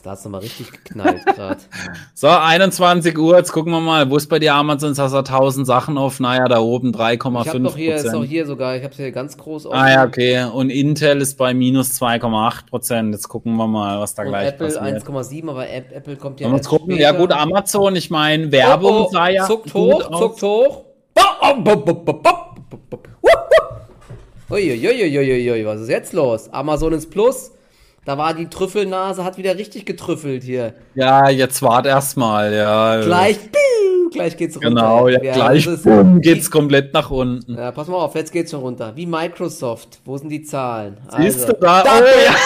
da hast du mal richtig geknallt gerade. So, 21 Uhr, jetzt gucken wir mal, wo ist bei dir Amazon? Jetzt hast du 1000 Sachen auf, naja, da oben Ich habe doch hier, ist 3,5%. doch hier sogar, ich habe es hier ganz groß Ah ja, okay. Und Intel ist bei minus 2,8%. Jetzt gucken wir mal, was da Und gleich Apple passiert. 1,7, aber Apple kommt ja Wollen wir uns erst gucken? später. Ja gut, Amazon, ich meine, Werbung sah ja zuckt gut hoch, aus. zuckt hoch. Uiuiuiuiui, was ist jetzt los? Amazon ins Plus. Da war die Trüffelnase, hat wieder richtig getrüffelt hier. Ja, jetzt wart erstmal, ja. Gleich geht's runter. Genau, ja, gleich das ist- boom, geht's komplett nach unten. Ja, pass mal auf, jetzt geht's schon runter. Wie Microsoft. Wo sind die Zahlen? Siehst du da? Oh ja.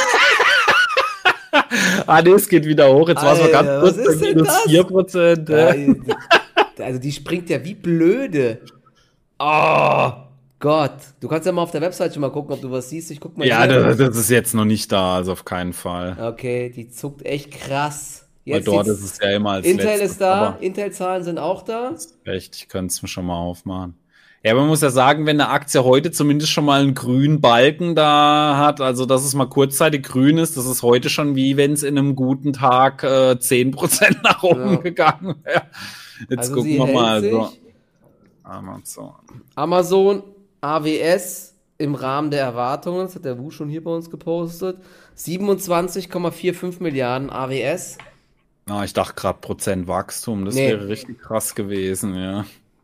Ah, nee, es geht wieder hoch. Jetzt war es mal ganz Alter, kurz was bei ist denn minus das? 4%. Also die springt ja wie blöde. Oh Gott. Du kannst ja mal auf der Website schon mal gucken, ob du was siehst. Ich guck mal Ja, hier. das ist jetzt noch nicht da, also auf keinen Fall. Okay, die zuckt echt krass. Weil dort sieht's- ist es ja immer als Intel letztes, ist da, aber Intel-Zahlen sind auch da. echt, ich könnte es mir schon mal aufmachen. Ja, man muss ja sagen, wenn eine Aktie heute zumindest schon mal einen grünen Balken da hat, also dass es mal kurzzeitig grün ist, das ist heute schon wie wenn es in einem guten Tag 10% nach oben Ja. gegangen wäre. Jetzt Also gucken sie wir hält mal. sich. So. Amazon. Amazon AWS im Rahmen der Erwartungen, das hat der Wu schon hier bei uns gepostet, 27,45 Milliarden AWS. Ah, ich dachte gerade Prozent Wachstum, das Nee. wäre richtig krass gewesen, ja.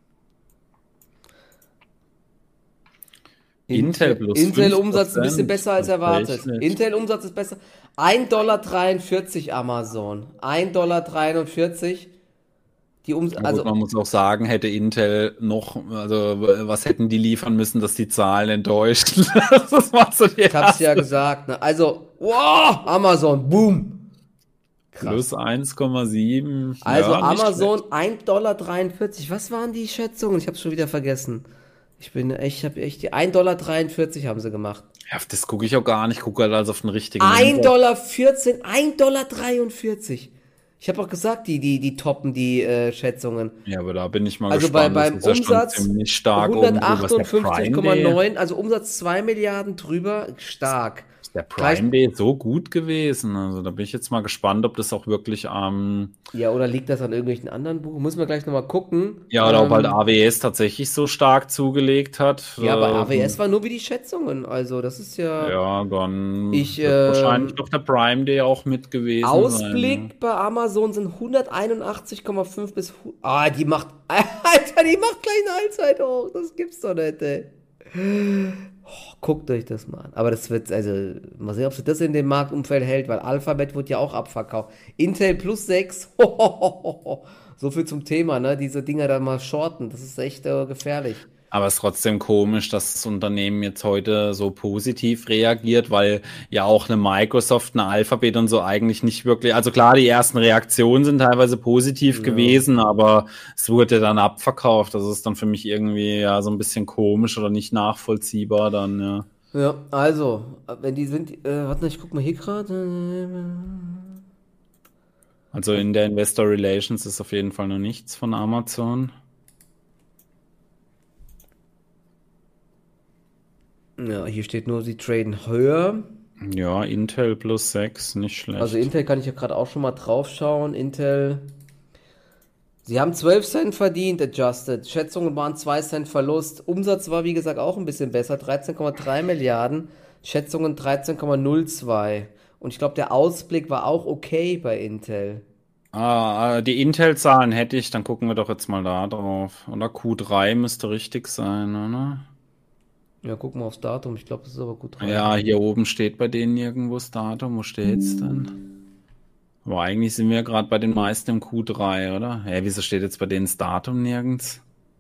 Intel plus Intel-Umsatz ein 5%, bisschen besser als erwartet. tatsächlich. Intel-Umsatz ist besser. 1,43 $ Amazon. 1,43 $. Die Ja, also gut, man muss auch sagen, hätte Intel noch, also was hätten die liefern müssen, dass die Zahlen enttäuscht. Das war so die ich hab's ja erste. gesagt. Ne? Also, wow, Amazon, boom. Krass. Plus 1,7. Also ja, nicht Amazon 1,43 $. Was waren die Schätzungen? Ich hab's schon wieder vergessen. Ich habe echt die 1,43 $ haben sie gemacht. schlecht. Ja, das gucke ich auch gar nicht, gucke halt also auf den richtigen. 1,14 $, 1,43 $. Ich habe auch gesagt, die toppen die Schätzungen. Ja, aber da bin ich mal Also gespannt. beim das ist ja Umsatz schon ziemlich stark oben drüber. Ist der Prime Day- 158,9, also Umsatz 2 Milliarden drüber, stark. Ist der Gleich- Prime Day so gut gewesen? Also da bin ich jetzt mal gespannt, ob das auch wirklich Ja, oder liegt das an irgendwelchen anderen Buchen? Müssen wir gleich nochmal gucken. ja, oder ob halt AWS tatsächlich so stark zugelegt hat. Ja, aber AWS war nur wie die Schätzungen, also das ist ja... Ja, dann Ich, wird wahrscheinlich doch der Prime Day auch mit gewesen Ausblick sein. bei Amazon sind 181,5 bis... die macht... Alter, die macht gleich eine Allzeit hoch. Das gibt's doch nicht, ey. Guckt euch das mal an. Aber das wird, also, mal sehen, ob sich das in dem Marktumfeld hält, weil Alphabet wird ja auch abverkauft. Intel plus 6. So viel zum Thema, ne? Diese Dinger da mal shorten. Das ist echt gefährlich. Aber es ist trotzdem komisch, dass das Unternehmen jetzt heute so positiv reagiert, weil ja auch eine Microsoft, eine Alphabet und so eigentlich nicht wirklich, also klar, die ersten Reaktionen sind teilweise positiv gewesen, aber es wurde dann abverkauft. Das ist dann für mich irgendwie ja so ein bisschen komisch oder nicht nachvollziehbar dann, ja. Ja, also, wenn die sind, warte, ich guck mal hier gerade. Also in der Investor Relations ist auf jeden Fall noch nichts von Amazon. Ja, hier steht nur, sie traden höher. Ja, Intel plus 6, nicht schlecht. Also Intel kann ich ja gerade auch schon mal drauf schauen. Intel, sie haben 12 Cent verdient, adjusted. Schätzungen waren 2 Cent Verlust. Umsatz war, wie gesagt, auch ein bisschen besser, 13,3 Milliarden. Schätzungen 13,02. Und ich glaube, der Ausblick war auch okay bei Intel. Die Intel-Zahlen hätte ich, dann gucken wir doch jetzt mal da drauf. Oder Q3 müsste richtig sein, oder? Ja, gucken wir aufs Datum. Ich glaube, das ist aber gut rein. Ja, hier oben steht bei denen nirgendwo das Datum. Wo steht's denn? Aber eigentlich sind wir gerade bei den meisten im Q3, oder? Hä, wieso steht jetzt bei denen das Datum nirgends?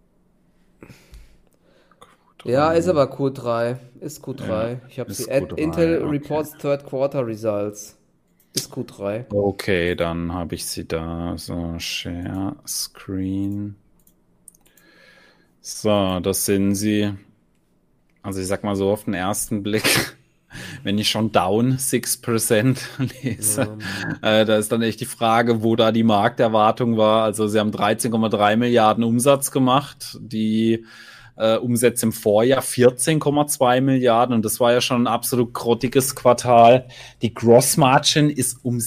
Ja, ist aber Q3. Ist Q3. Ja, Ich habe ist sie. Q3, Intel okay. reports Third Quarter Results. Ist Q3. Okay, dann habe ich sie da. So, Share Screen. So, das sind sie. Also ich sag mal so auf den ersten Blick, wenn ich schon down 6% lese, da ist dann echt die Frage, wo da die Markterwartung war. Also sie haben 13,3 Milliarden Umsatz gemacht. Die Umsätze im Vorjahr 14,2 Milliarden und das war ja schon ein absolut grottiges Quartal. Die Grossmargin ist um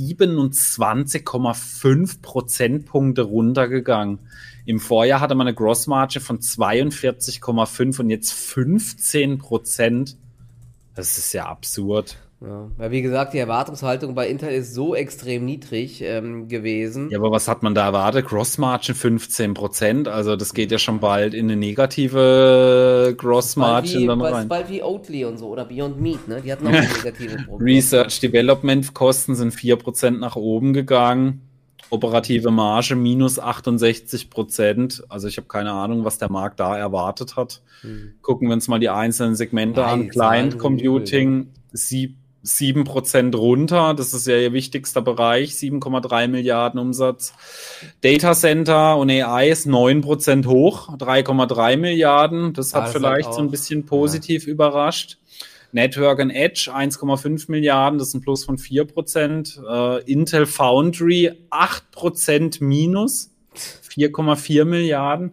27,5 Prozentpunkte runtergegangen. Im Vorjahr hatte man eine Grossmargin von 42,5 und jetzt 15%. Das ist ja absurd. Ja, weil wie gesagt, die Erwartungshaltung bei Intel ist so extrem niedrig gewesen. Ja, aber was hat man da erwartet? Grossmargin 15%, also das geht ja schon bald in eine negative Grossmargin dann rein. Bald wie Oatly und so oder Beyond Meat, ne? Die hatten auch eine negative Prognose. Research Development Kosten sind 4% nach oben gegangen. Operative Marge minus 68%. Also ich habe keine Ahnung, was der Markt da erwartet hat. Gucken wir uns mal die einzelnen Segmente an. Client Computing 7% runter. Das ist ja ihr wichtigster Bereich. 7,3 Milliarden Umsatz. Data Center und AI ist 9% hoch. 3,3 Milliarden. Das hat vielleicht so ein bisschen positiv überrascht. Network and Edge 1,5 Milliarden, das ist ein Plus von 4%. Intel Foundry 8% minus, 4,4 Milliarden.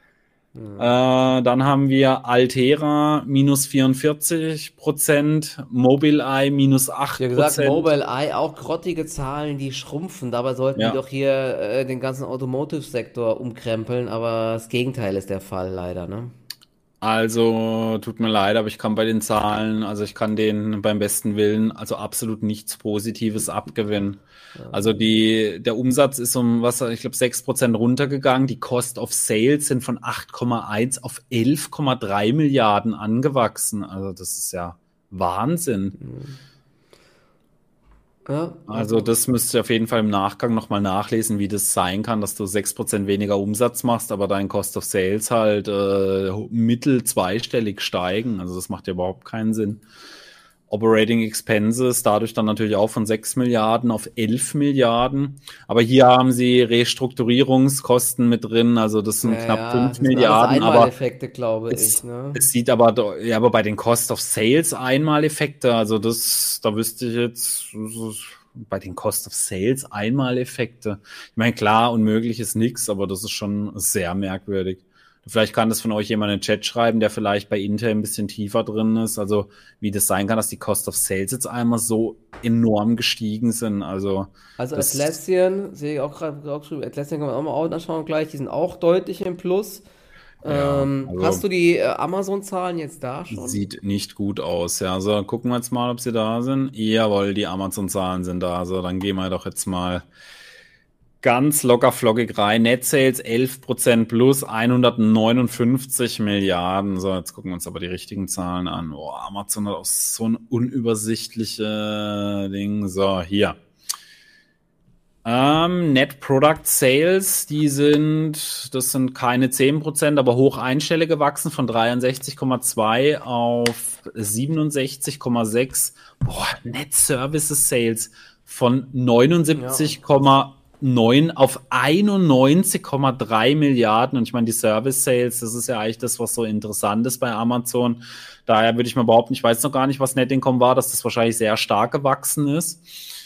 Dann haben wir Altera minus 44%, Mobileye minus 8%. Ja gesagt, Mobileye auch grottige Zahlen, die schrumpfen. Dabei sollten die doch hier den ganzen Automotive-Sektor umkrempeln, aber das Gegenteil ist der Fall leider, ne? Also, tut mir leid, aber ich kann bei den Zahlen, also ich kann denen beim besten Willen also absolut nichts Positives abgewinnen. Also der Umsatz ist ich glaube 6% runtergegangen. Die Cost of Sales sind von 8,1 auf 11,3 Milliarden angewachsen. Also das ist ja Wahnsinn. Ja, also das müsst ihr auf jeden Fall im Nachgang nochmal nachlesen, wie das sein kann, dass du 6% weniger Umsatz machst, aber dein Cost of Sales halt mittel zweistellig steigen. Also das macht ja überhaupt keinen Sinn. Operating Expenses dadurch dann natürlich auch von 6 Milliarden auf 11 Milliarden. Aber hier haben sie Restrukturierungskosten mit drin, also das sind knapp 5 Milliarden. Das sind Einmaleffekte, glaube ich. Ne? Es sieht aber bei den Cost of Sales Einmaleffekte, also da wüsste ich jetzt bei den Cost of Sales Einmaleffekte. Ich meine, klar, unmöglich ist nichts, aber das ist schon sehr merkwürdig. Vielleicht kann das von euch jemand in den Chat schreiben, der vielleicht bei Intel ein bisschen tiefer drin ist. Also wie das sein kann, dass die Cost of Sales jetzt einmal so enorm gestiegen sind. Also Atlassian, sehe ich auch gerade geschrieben, Atlassian kann man auch mal anschauen gleich, die sind auch deutlich im Plus. Ja, hast du die Amazon-Zahlen jetzt da schon? Sieht nicht gut aus, ja. Also gucken wir jetzt mal, ob sie da sind. Jawohl, die Amazon-Zahlen sind da. Also dann gehen wir doch jetzt mal ganz locker flockig rein. Net Sales 11% plus, 159 Milliarden. So, jetzt gucken wir uns aber die richtigen Zahlen an. Oh, Amazon hat auch so ein unübersichtliche Ding. So, hier. Net Product Sales, das sind keine 10%, aber hoch einstellig gewachsen von 63,2 auf 67,6. Boah, Net Services Sales von 79,9 auf 91,3 Milliarden. Und ich meine, die Service Sales, das ist ja eigentlich das, was so interessant ist bei Amazon. Daher würde ich mal behaupten, ich weiß noch gar nicht, was Net Income war, dass das wahrscheinlich sehr stark gewachsen ist.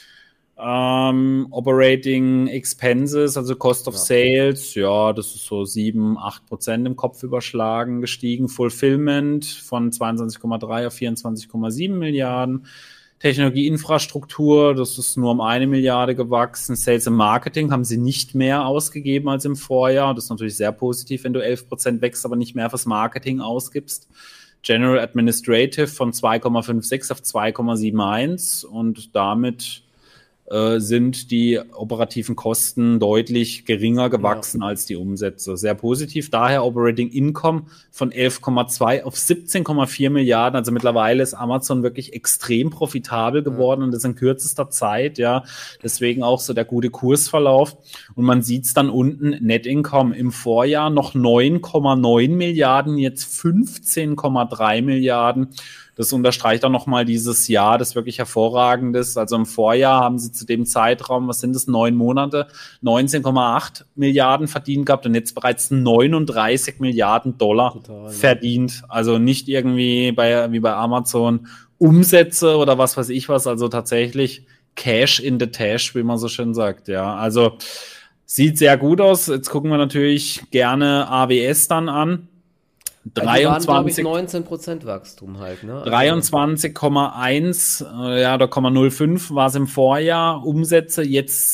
Operating Expenses, also Cost of Sales, ja, das ist so 7-8% im Kopf überschlagen gestiegen. Fulfillment von 22,3 auf 24,7 Milliarden. Technologieinfrastruktur, das ist nur um 1 Milliarde gewachsen. Sales and Marketing haben sie nicht mehr ausgegeben als im Vorjahr. Das ist natürlich sehr positiv, wenn du 11% wächst, aber nicht mehr fürs Marketing ausgibst. General Administrative von 2,56 auf 2,71 und damit sind die operativen Kosten deutlich geringer gewachsen als die Umsätze. Sehr positiv. Daher Operating Income von 11,2 auf 17,4 Milliarden. Also mittlerweile ist Amazon wirklich extrem profitabel geworden und das in kürzester Zeit. Ja, deswegen auch so der gute Kursverlauf. Und man sieht es dann unten, Net Income im Vorjahr noch 9,9 Milliarden, jetzt 15,3 Milliarden. Das unterstreicht auch nochmal dieses Jahr, das wirklich hervorragend ist. Also im Vorjahr haben sie zu dem Zeitraum, was sind es, 9 Monate, 19,8 Milliarden verdient gehabt und jetzt bereits 39 Milliarden Dollar verdient. Also nicht irgendwie wie bei Amazon Umsätze oder was weiß ich was, also tatsächlich Cash in the Tash, wie man so schön sagt. Ja, also sieht sehr gut aus. Jetzt gucken wir natürlich gerne AWS dann an. Also die waren, glaube ich, 23, 19% Wachstum halt, ne? Also, 23,1, ja, oder 0,05 war es im Vorjahr, Umsätze jetzt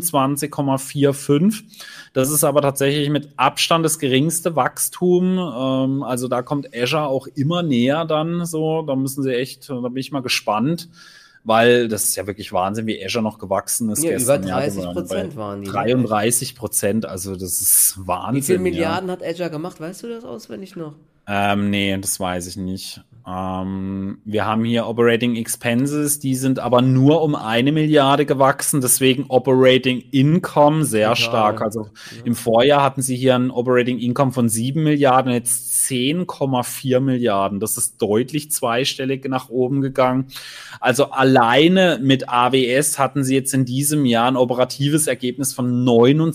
27,45. Das ist aber tatsächlich mit Abstand das geringste Wachstum. Also da kommt Azure auch immer näher dann so. Da müssen sie echt, da bin ich mal gespannt, weil das ist ja wirklich Wahnsinn, wie Azure noch gewachsen ist ja, über gestern. Ja, die waren bei 30% waren die, ne? 33%, also das ist Wie viel Wahnsinn, ja. Milliarden hat Azure gemacht? Weißt du das auswendig noch? Nee, das weiß ich nicht. Wir haben hier Operating Expenses, die sind aber nur um 1 Milliarde gewachsen, deswegen Operating Income sehr stark. Total. Also Ja. im Vorjahr hatten sie hier ein Operating Income von 7 Milliarden, jetzt 10,4 Milliarden. Das ist deutlich zweistellig nach oben gegangen. Also alleine mit AWS hatten sie jetzt in diesem Jahr ein operatives Ergebnis von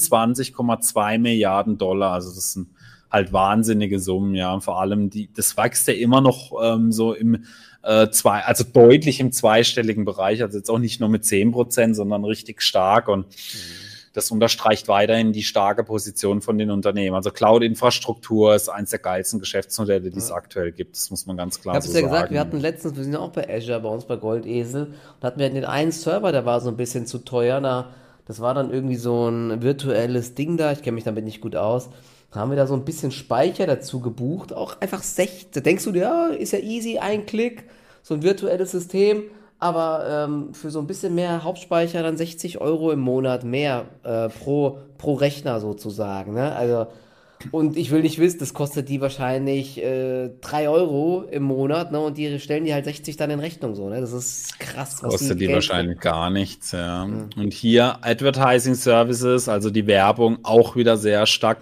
29,2 Milliarden Dollar. Also das sind halt wahnsinnige Summen, ja. Und vor allem das wächst ja immer noch so im also deutlich im zweistelligen Bereich, also jetzt auch nicht nur mit 10%, sondern richtig stark. Und das unterstreicht weiterhin die starke Position von den Unternehmen. Also Cloud-Infrastruktur ist eines der geilsten Geschäftsmodelle, die es aktuell gibt. Das muss man ganz Ich klar habe so es ja gesagt, sagen. wir hatten letztens, wir sind ja auch bei Azure, bei uns bei Goldesel, und hatten wir den einen Server, der war so ein bisschen zu teuer. Das war dann irgendwie so ein virtuelles Ding da, ich kenne mich damit nicht gut aus. Da haben wir da so ein bisschen Speicher dazu gebucht, auch einfach 60. Da denkst du dir, ja, ist ja easy, ein Klick, so ein virtuelles System, aber für so ein bisschen mehr Hauptspeicher dann 60 € im Monat mehr pro Rechner sozusagen. Ne? Also, und ich will nicht wissen, das kostet die wahrscheinlich 3 € im Monat, ne? Und die stellen die halt 60 dann in Rechnung so, ne? Das ist krass, was Kostet die Geld wahrscheinlich gar nichts, ja. Ja. Und hier Advertising Services, also die Werbung auch wieder sehr stark,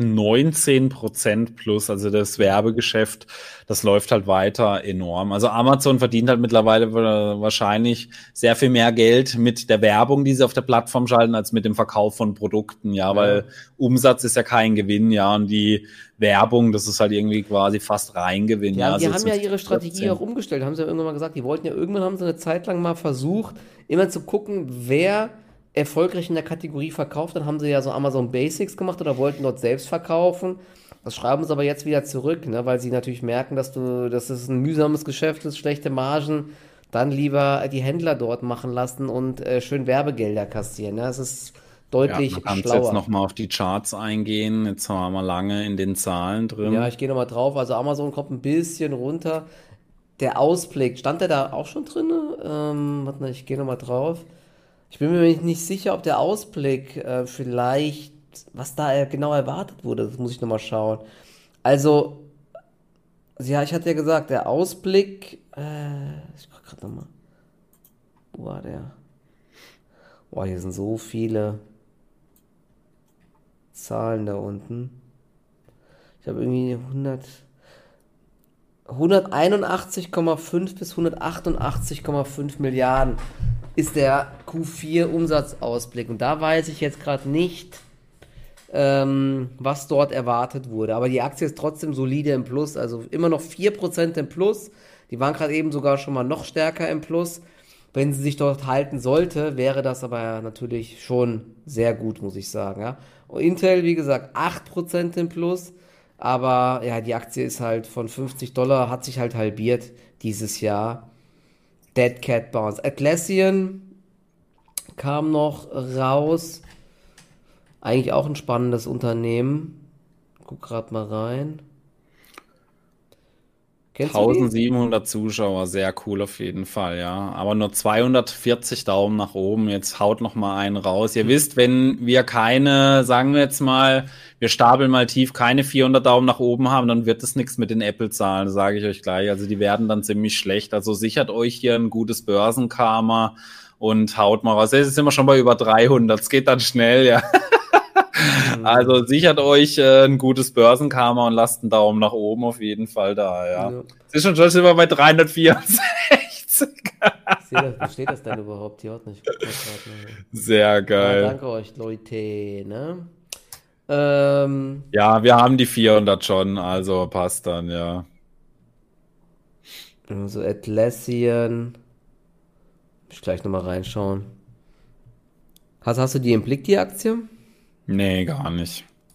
19% plus, also das Werbegeschäft, das läuft halt weiter enorm. Also Amazon verdient halt mittlerweile wahrscheinlich sehr viel mehr Geld mit der Werbung, die sie auf der Plattform schalten, als mit dem Verkauf von Produkten, ja, weil Umsatz ist ja kein Gewinn, ja, und die Werbung, das ist halt irgendwie quasi fast Reingewinn, Die ja. haben, die Also haben jetzt ja mit ihre Strategie 14. auch umgestellt, haben sie ja irgendwann mal gesagt. Die wollten ja irgendwann, haben sie eine Zeit lang mal versucht, immer zu gucken, wer erfolgreich in der Kategorie verkauft. Dann haben sie ja so Amazon Basics gemacht oder wollten dort selbst verkaufen. Das schreiben sie aber jetzt wieder zurück, ne, weil sie natürlich merken, dass es ein mühsames Geschäft ist, schlechte Margen. Dann lieber die Händler dort machen lassen und schön Werbegelder kassieren. Ne? Das ist Ja, deutlich du kannst jetzt schlauer. nochmal auf die Charts eingehen. Jetzt waren wir lange in den Zahlen Ja, drin. ich gehe nochmal drauf. Also Amazon kommt ein bisschen runter. Der Ausblick, stand der da auch schon drin? Warte mal, ich gehe nochmal drauf. Ich bin mir nicht sicher, ob der Ausblick vielleicht, was da genau erwartet wurde. Das muss ich nochmal schauen. Also, ja, ich hatte ja gesagt, der Ausblick, ich guck gerade nochmal. Wo war der? Boah, hier sind so viele Zahlen da unten. Ich habe irgendwie 181,5 bis 188,5 Milliarden ist der Q4-Umsatzausblick. Und da weiß ich jetzt gerade nicht, was dort erwartet wurde. Aber die Aktie ist trotzdem solide im Plus, also immer noch 4% im Plus. Die waren gerade eben sogar schon mal noch stärker im Plus. Wenn sie sich dort halten sollte, wäre das aber natürlich schon sehr gut, muss ich sagen. Ja. Und Intel, wie gesagt, 8% im Plus. Aber ja, die Aktie ist halt von 50 $, hat sich halt halbiert dieses Jahr. Dead Cat Bounce. Atlassian kam noch raus. Eigentlich auch ein spannendes Unternehmen. Guck gerade mal rein. Kennst du die? 1700 Zuschauer, sehr cool auf jeden Fall, ja. Aber nur 240 Daumen nach oben. Jetzt haut noch mal einen raus. Ihr wisst, wenn wir keine, sagen wir jetzt mal, wir stapeln mal tief, keine 400 Daumen nach oben haben, dann wird es nichts mit den Apple-Zahlen, sage ich euch gleich. Also die werden dann ziemlich schlecht. Also sichert euch hier ein gutes Börsenkarma und haut mal raus. Jetzt sind wir schon bei über 300. Es geht dann schnell, ja. Also sichert euch ein gutes Börsenkarma und lasst einen Daumen nach oben auf jeden Fall da, ja. Ja. Es ist schon sind wir bei 364. Wo steht das denn überhaupt hier? Warte, ich guck mal grad mal. Sehr Ja, geil. danke euch, Leute. Ne? Ja, wir haben die 400 schon, also passt dann, ja. Also Atlassian. Muss ich gleich nochmal reinschauen. Hast du die im Blick, die Aktie? Nee, gar nicht.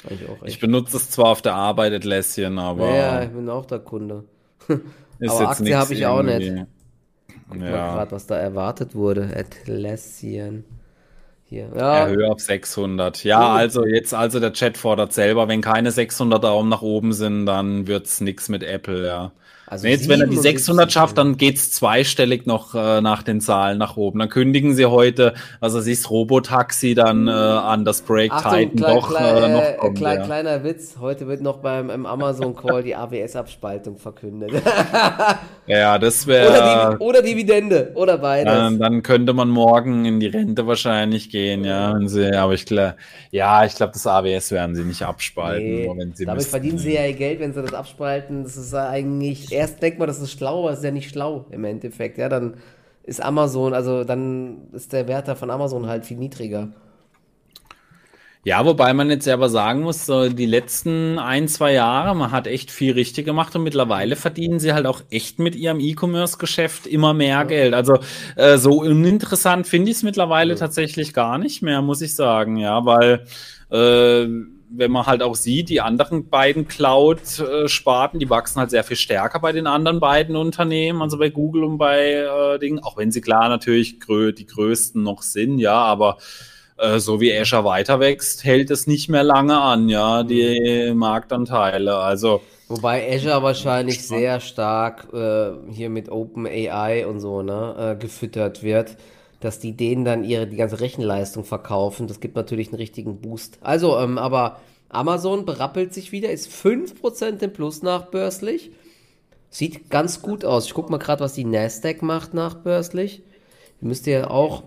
Eigentlich auch Ich echt. benutze es zwar auf der Arbeit, Atlassian, Ja, aber ich bin auch der Kunde. ist Aber jetzt Aktie nichts habe ich auch nicht. irgendwie. Guck mal Ja. gerade, was da erwartet wurde. Atlassian. Hier. Erhöhe Ja, auf 600. Ja, uh. also jetzt, also der Chat fordert selber, wenn keine 600 Daumen nach oben sind, dann wird's nix mit Apple, ja. Also Nee, jetzt, wenn er die 600 77. schafft, dann geht's zweistellig noch nach den Zahlen nach oben. Dann kündigen sie heute, was weiß ich, das Robotaxi dann an, das Break Achtung, Titan doch noch kommt, ja. kleiner Witz. Heute wird noch beim im Amazon Call die AWS-Abspaltung verkündet. Ja, das wäre, Oder Dividende. Oder beides. dann könnte man morgen in die Rente wahrscheinlich gehen, ja, wenn sie, aber ich glaube, das AWS werden sie nicht abspalten, nur Nee, wenn sie damit verdienen sie müssten. ja ihr Geld, wenn sie das abspalten. Das ist ja eigentlich, erst denkt man, das ist schlau, aber es ist ja nicht schlau im Endeffekt. Ja, dann ist Amazon, also dann ist der Wert da von Amazon halt viel niedriger. Ja, wobei man jetzt aber sagen muss, so die letzten 1, 2 Jahre, man hat echt viel richtig gemacht und mittlerweile verdienen sie halt auch echt mit ihrem E-Commerce-Geschäft immer mehr Ja, Geld. Also so uninteressant finde ich es mittlerweile nö. tatsächlich gar nicht mehr, muss ich sagen, ja, weil wenn man halt auch sieht, die anderen beiden Cloud-Sparten, die wachsen halt sehr viel stärker bei den anderen beiden Unternehmen, also bei Google und bei Dingen, auch wenn sie klar natürlich die größten noch sind, ja, aber so wie Azure weiter wächst, hält es nicht mehr lange an, ja, Hm. die Marktanteile. Also Wobei Azure wahrscheinlich spannend. sehr stark hier mit OpenAI und so, ne, gefüttert wird, dass die denen dann die ganze Rechenleistung verkaufen. Das gibt natürlich einen richtigen Boost. Also, aber Amazon berappelt sich wieder, ist 5% im Plus nachbörslich. Sieht ganz gut aus. Ich guck mal gerade, was die Nasdaq macht nachbörslich. Die müsste ja auch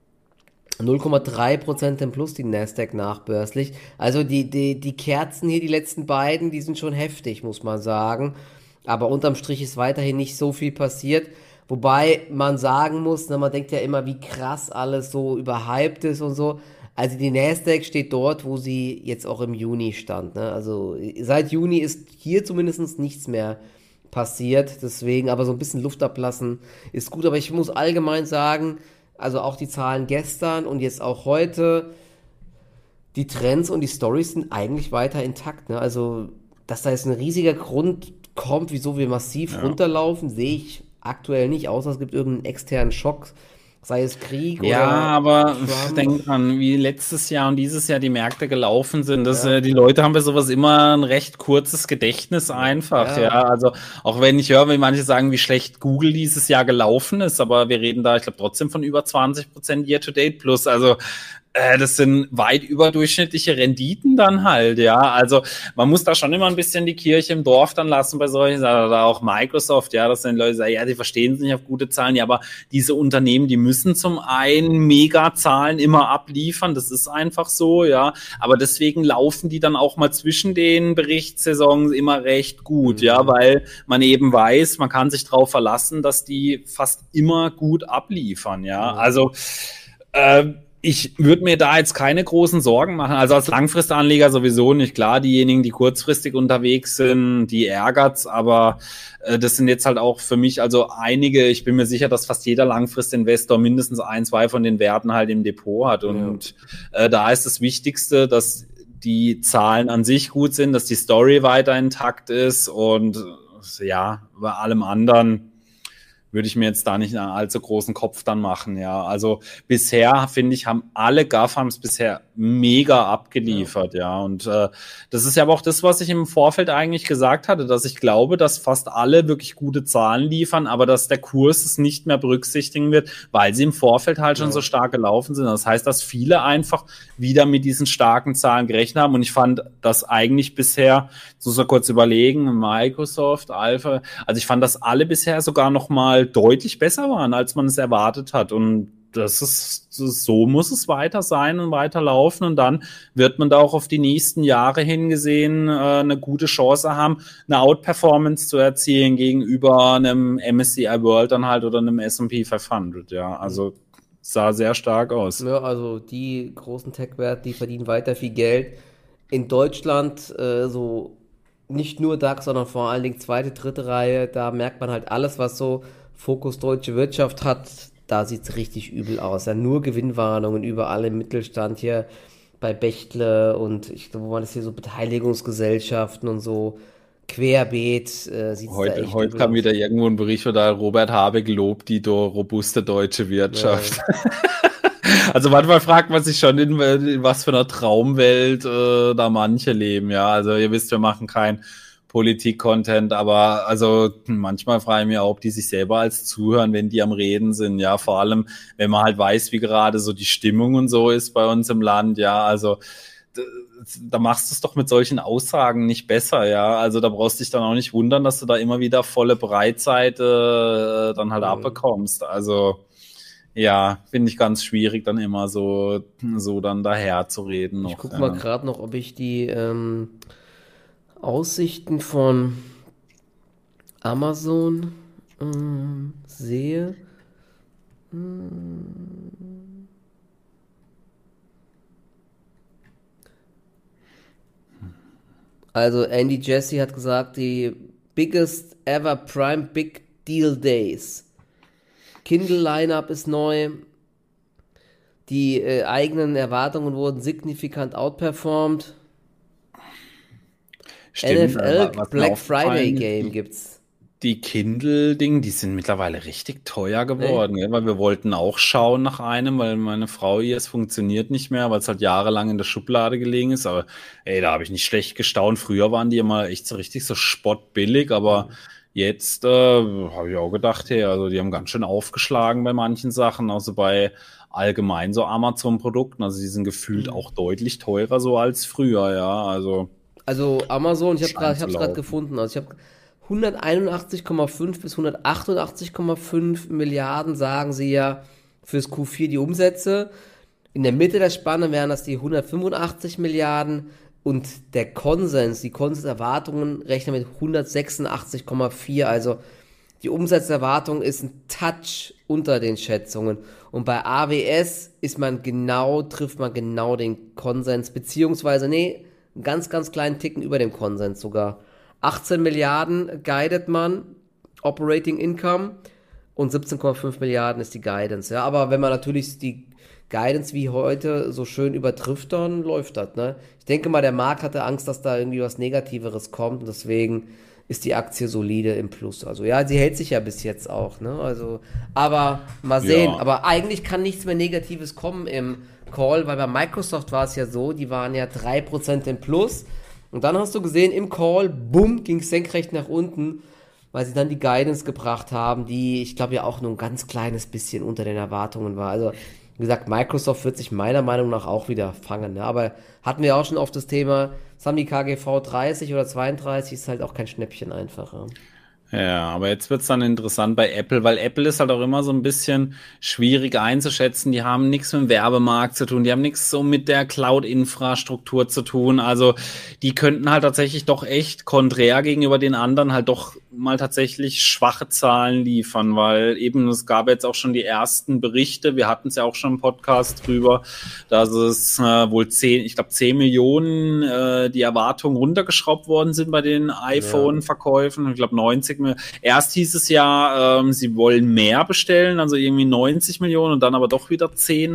0,3% im Plus, die Nasdaq nachbörslich. Also die Kerzen hier, die letzten beiden, die sind schon heftig, muss man sagen. Aber unterm Strich ist weiterhin nicht so viel passiert. Wobei man sagen muss, ne, man denkt ja immer, wie krass alles so überhyped ist und so. Also die Nasdaq steht dort, wo sie jetzt auch im Juni stand. Ne? Also seit Juni ist hier zumindest nichts mehr passiert. Deswegen aber so ein bisschen Luft ablassen ist gut. Aber ich muss allgemein sagen, also auch die Zahlen gestern und jetzt auch heute, die Trends und die Stories sind eigentlich weiter intakt. Ne? Also, dass da jetzt ein riesiger Grund kommt, wieso wir massiv Ja. runterlaufen, sehe ich aktuell nicht, außer es gibt irgendeinen externen Schock, sei es Krieg Ja, oder aber Trump. denk dran, wie letztes Jahr und dieses Jahr die Märkte gelaufen sind. Ja, Die Leute haben bei sowas immer ein recht kurzes Gedächtnis einfach, ja. ja, Also auch wenn ich höre, wie manche sagen, wie schlecht Google dieses Jahr gelaufen ist, aber wir reden da, ich glaube, trotzdem von über 20% Year-to-Date plus. Also das sind weit überdurchschnittliche Renditen dann halt, ja. Also man muss da schon immer ein bisschen die Kirche im Dorf dann lassen bei solchen Sachen. Oder auch Microsoft, ja, das sind Leute, die sagen, ja, die verstehen es nicht auf gute Zahlen, ja, aber diese Unternehmen, die müssen zum einen Mega-Zahlen immer abliefern, das ist einfach so, ja. Aber deswegen laufen die dann auch mal zwischen den Berichtssaisons immer recht gut, ja, mhm. weil man eben weiß, man kann sich darauf verlassen, dass die fast immer gut abliefern, ja. Ja. Also ich würde mir da jetzt keine großen Sorgen machen. Also als Langfristanleger sowieso nicht. Klar, diejenigen, die kurzfristig unterwegs sind, die ärgert's, aber das sind jetzt halt auch für mich also einige, ich bin mir sicher, dass fast jeder Langfristinvestor mindestens 1, 2 von den Werten halt im Depot hat. Ja. Und da ist das Wichtigste, dass die Zahlen an sich gut sind, dass die Story weiter intakt ist und ja, bei allem anderen würde ich mir jetzt da nicht einen allzu großen Kopf dann machen, ja. Also bisher, finde ich, haben alle GAFAMs bisher mega Ja. abgeliefert, ja. Und das ist ja aber auch das, was ich im Vorfeld eigentlich gesagt hatte, dass ich glaube, dass fast alle wirklich gute Zahlen liefern, aber dass der Kurs es nicht mehr berücksichtigen wird, weil sie im Vorfeld halt schon so Ja. stark gelaufen sind. Das heißt, dass viele einfach wieder mit diesen starken Zahlen gerechnet haben. Und ich fand das eigentlich bisher, so kurz überlegen, Microsoft, Alpha, also ich fand, dass alle bisher sogar noch mal deutlich besser waren, als man es erwartet hat. Und so muss es weiter sein und weiter laufen. Und dann wird man da auch auf die nächsten Jahre hingesehen eine gute Chance haben, eine Outperformance zu erzielen gegenüber einem MSCI World dann halt oder einem S&P 500. Ja, also sah sehr stark aus. Ja, also die großen Tech-Werte, die verdienen weiter viel Geld. In Deutschland so nicht nur DAX, sondern vor allen Dingen zweite, dritte Reihe, da merkt man halt alles, was so Fokus deutsche Wirtschaft hat, da sieht's richtig übel aus. Ja, nur Gewinnwarnungen überall im Mittelstand hier. bei Bechtle und ich glaube, wo waren das hier so Beteiligungsgesellschaften und so querbeet, sieht es da echt Heute übel kam aus. wieder irgendwo ein Bericht, wo da Robert Habeck lobt die robuste deutsche Ja. Wirtschaft. Also manchmal fragt man sich schon, in was für einer Traumwelt da manche leben, ja. Also ihr wisst, wir machen kein Politik-Content, aber also manchmal frage ich mich auch, ob die sich selber als zuhören, wenn die am Reden sind, ja. Vor allem, wenn man halt weiß, wie gerade so die Stimmung und so ist bei uns im Land, ja. Also d- da machst du es doch mit solchen Aussagen nicht besser, ja. Also da brauchst du dich dann auch nicht wundern, dass du da immer wieder volle Breitseite dann halt Hm. abbekommst. Also ja, finde ich ganz schwierig, dann immer so dann daher zu reden Ich noch, gucke mal ja. gerade noch, ob ich die Aussichten von Amazon sehe. Also Andy Jassy hat gesagt, die biggest ever Prime Big Deal Days. Kindle Lineup ist neu. Die eigenen Erwartungen wurden signifikant outperformed. Stimmt, NFL was mir Black Friday aufgefallen ist, Game die, gibt's. die Kindle-Ding, die sind mittlerweile richtig teuer Ne? geworden, gell? Weil wir wollten auch schauen nach einem, weil meine Frau hier, es funktioniert nicht mehr, weil es halt jahrelang in der Schublade gelegen ist. Aber ey, da habe ich nicht schlecht gestaunt. Früher waren die immer echt so richtig so spottbillig, aber jetzt habe ich auch gedacht, hey, also die haben ganz schön aufgeschlagen bei manchen Sachen, also bei allgemein so Amazon-Produkten. Also die sind gefühlt auch deutlich teurer so als früher, ja. Also Also Amazon, scheint ich zu habe es gerade laufen. gefunden. Also ich habe 181,5 bis 188,5 Milliarden, sagen sie ja, fürs Q4 die Umsätze. In der Mitte der Spanne wären das die 185 Milliarden und der Konsens, die Konsenserwartungen rechnen mit 186,4. Also die Umsatzerwartung ist ein Touch unter den Schätzungen. Und bei AWS trifft man genau den Konsens, beziehungsweise, nee, einen ganz, ganz kleinen Ticken über dem Konsens sogar. 18 Milliarden guidet man, Operating Income, und 17,5 Milliarden ist die Guidance. Ja, aber wenn man natürlich die Guidance wie heute so schön übertrifft, dann läuft das, ne? Ich denke mal, der Markt hatte Angst, dass da irgendwie was Negativeres kommt und deswegen ist die Aktie solide im Plus. Also ja, sie hält sich ja bis jetzt auch, ne? Also, aber mal sehen. Ja, Aber eigentlich kann nichts mehr Negatives kommen im Call, weil bei Microsoft war es ja so, die waren ja 3% im Plus. Und dann hast du gesehen, im Call, bumm, ging es senkrecht nach unten, weil sie dann die Guidance gebracht haben, die, ich glaube, ja auch nur ein ganz kleines bisschen unter den Erwartungen war. Also, wie gesagt, Microsoft wird sich meiner Meinung nach auch wieder fangen. Ne? Aber hatten wir auch schon oft das Thema, das haben die KGV 30 oder 32, ist halt auch kein Schnäppchen einfach. Ja. ja, aber jetzt wird's dann interessant bei Apple, weil Apple ist halt auch immer so ein bisschen schwierig einzuschätzen. Die haben nichts mit dem Werbemarkt zu tun, die haben nichts so mit der Cloud-Infrastruktur zu tun. Also die könnten halt tatsächlich doch echt konträr gegenüber den anderen halt doch mal tatsächlich schwache Zahlen liefern, weil eben es gab jetzt auch schon die ersten Berichte, wir hatten es ja auch schon im Podcast drüber, dass es wohl 10 Millionen die Erwartungen runtergeschraubt worden sind bei den Ja. iPhone-Verkäufen. Ich glaube 90 Millionen. Erst hieß es ja, sie wollen mehr bestellen, also irgendwie 90 Millionen und dann aber doch wieder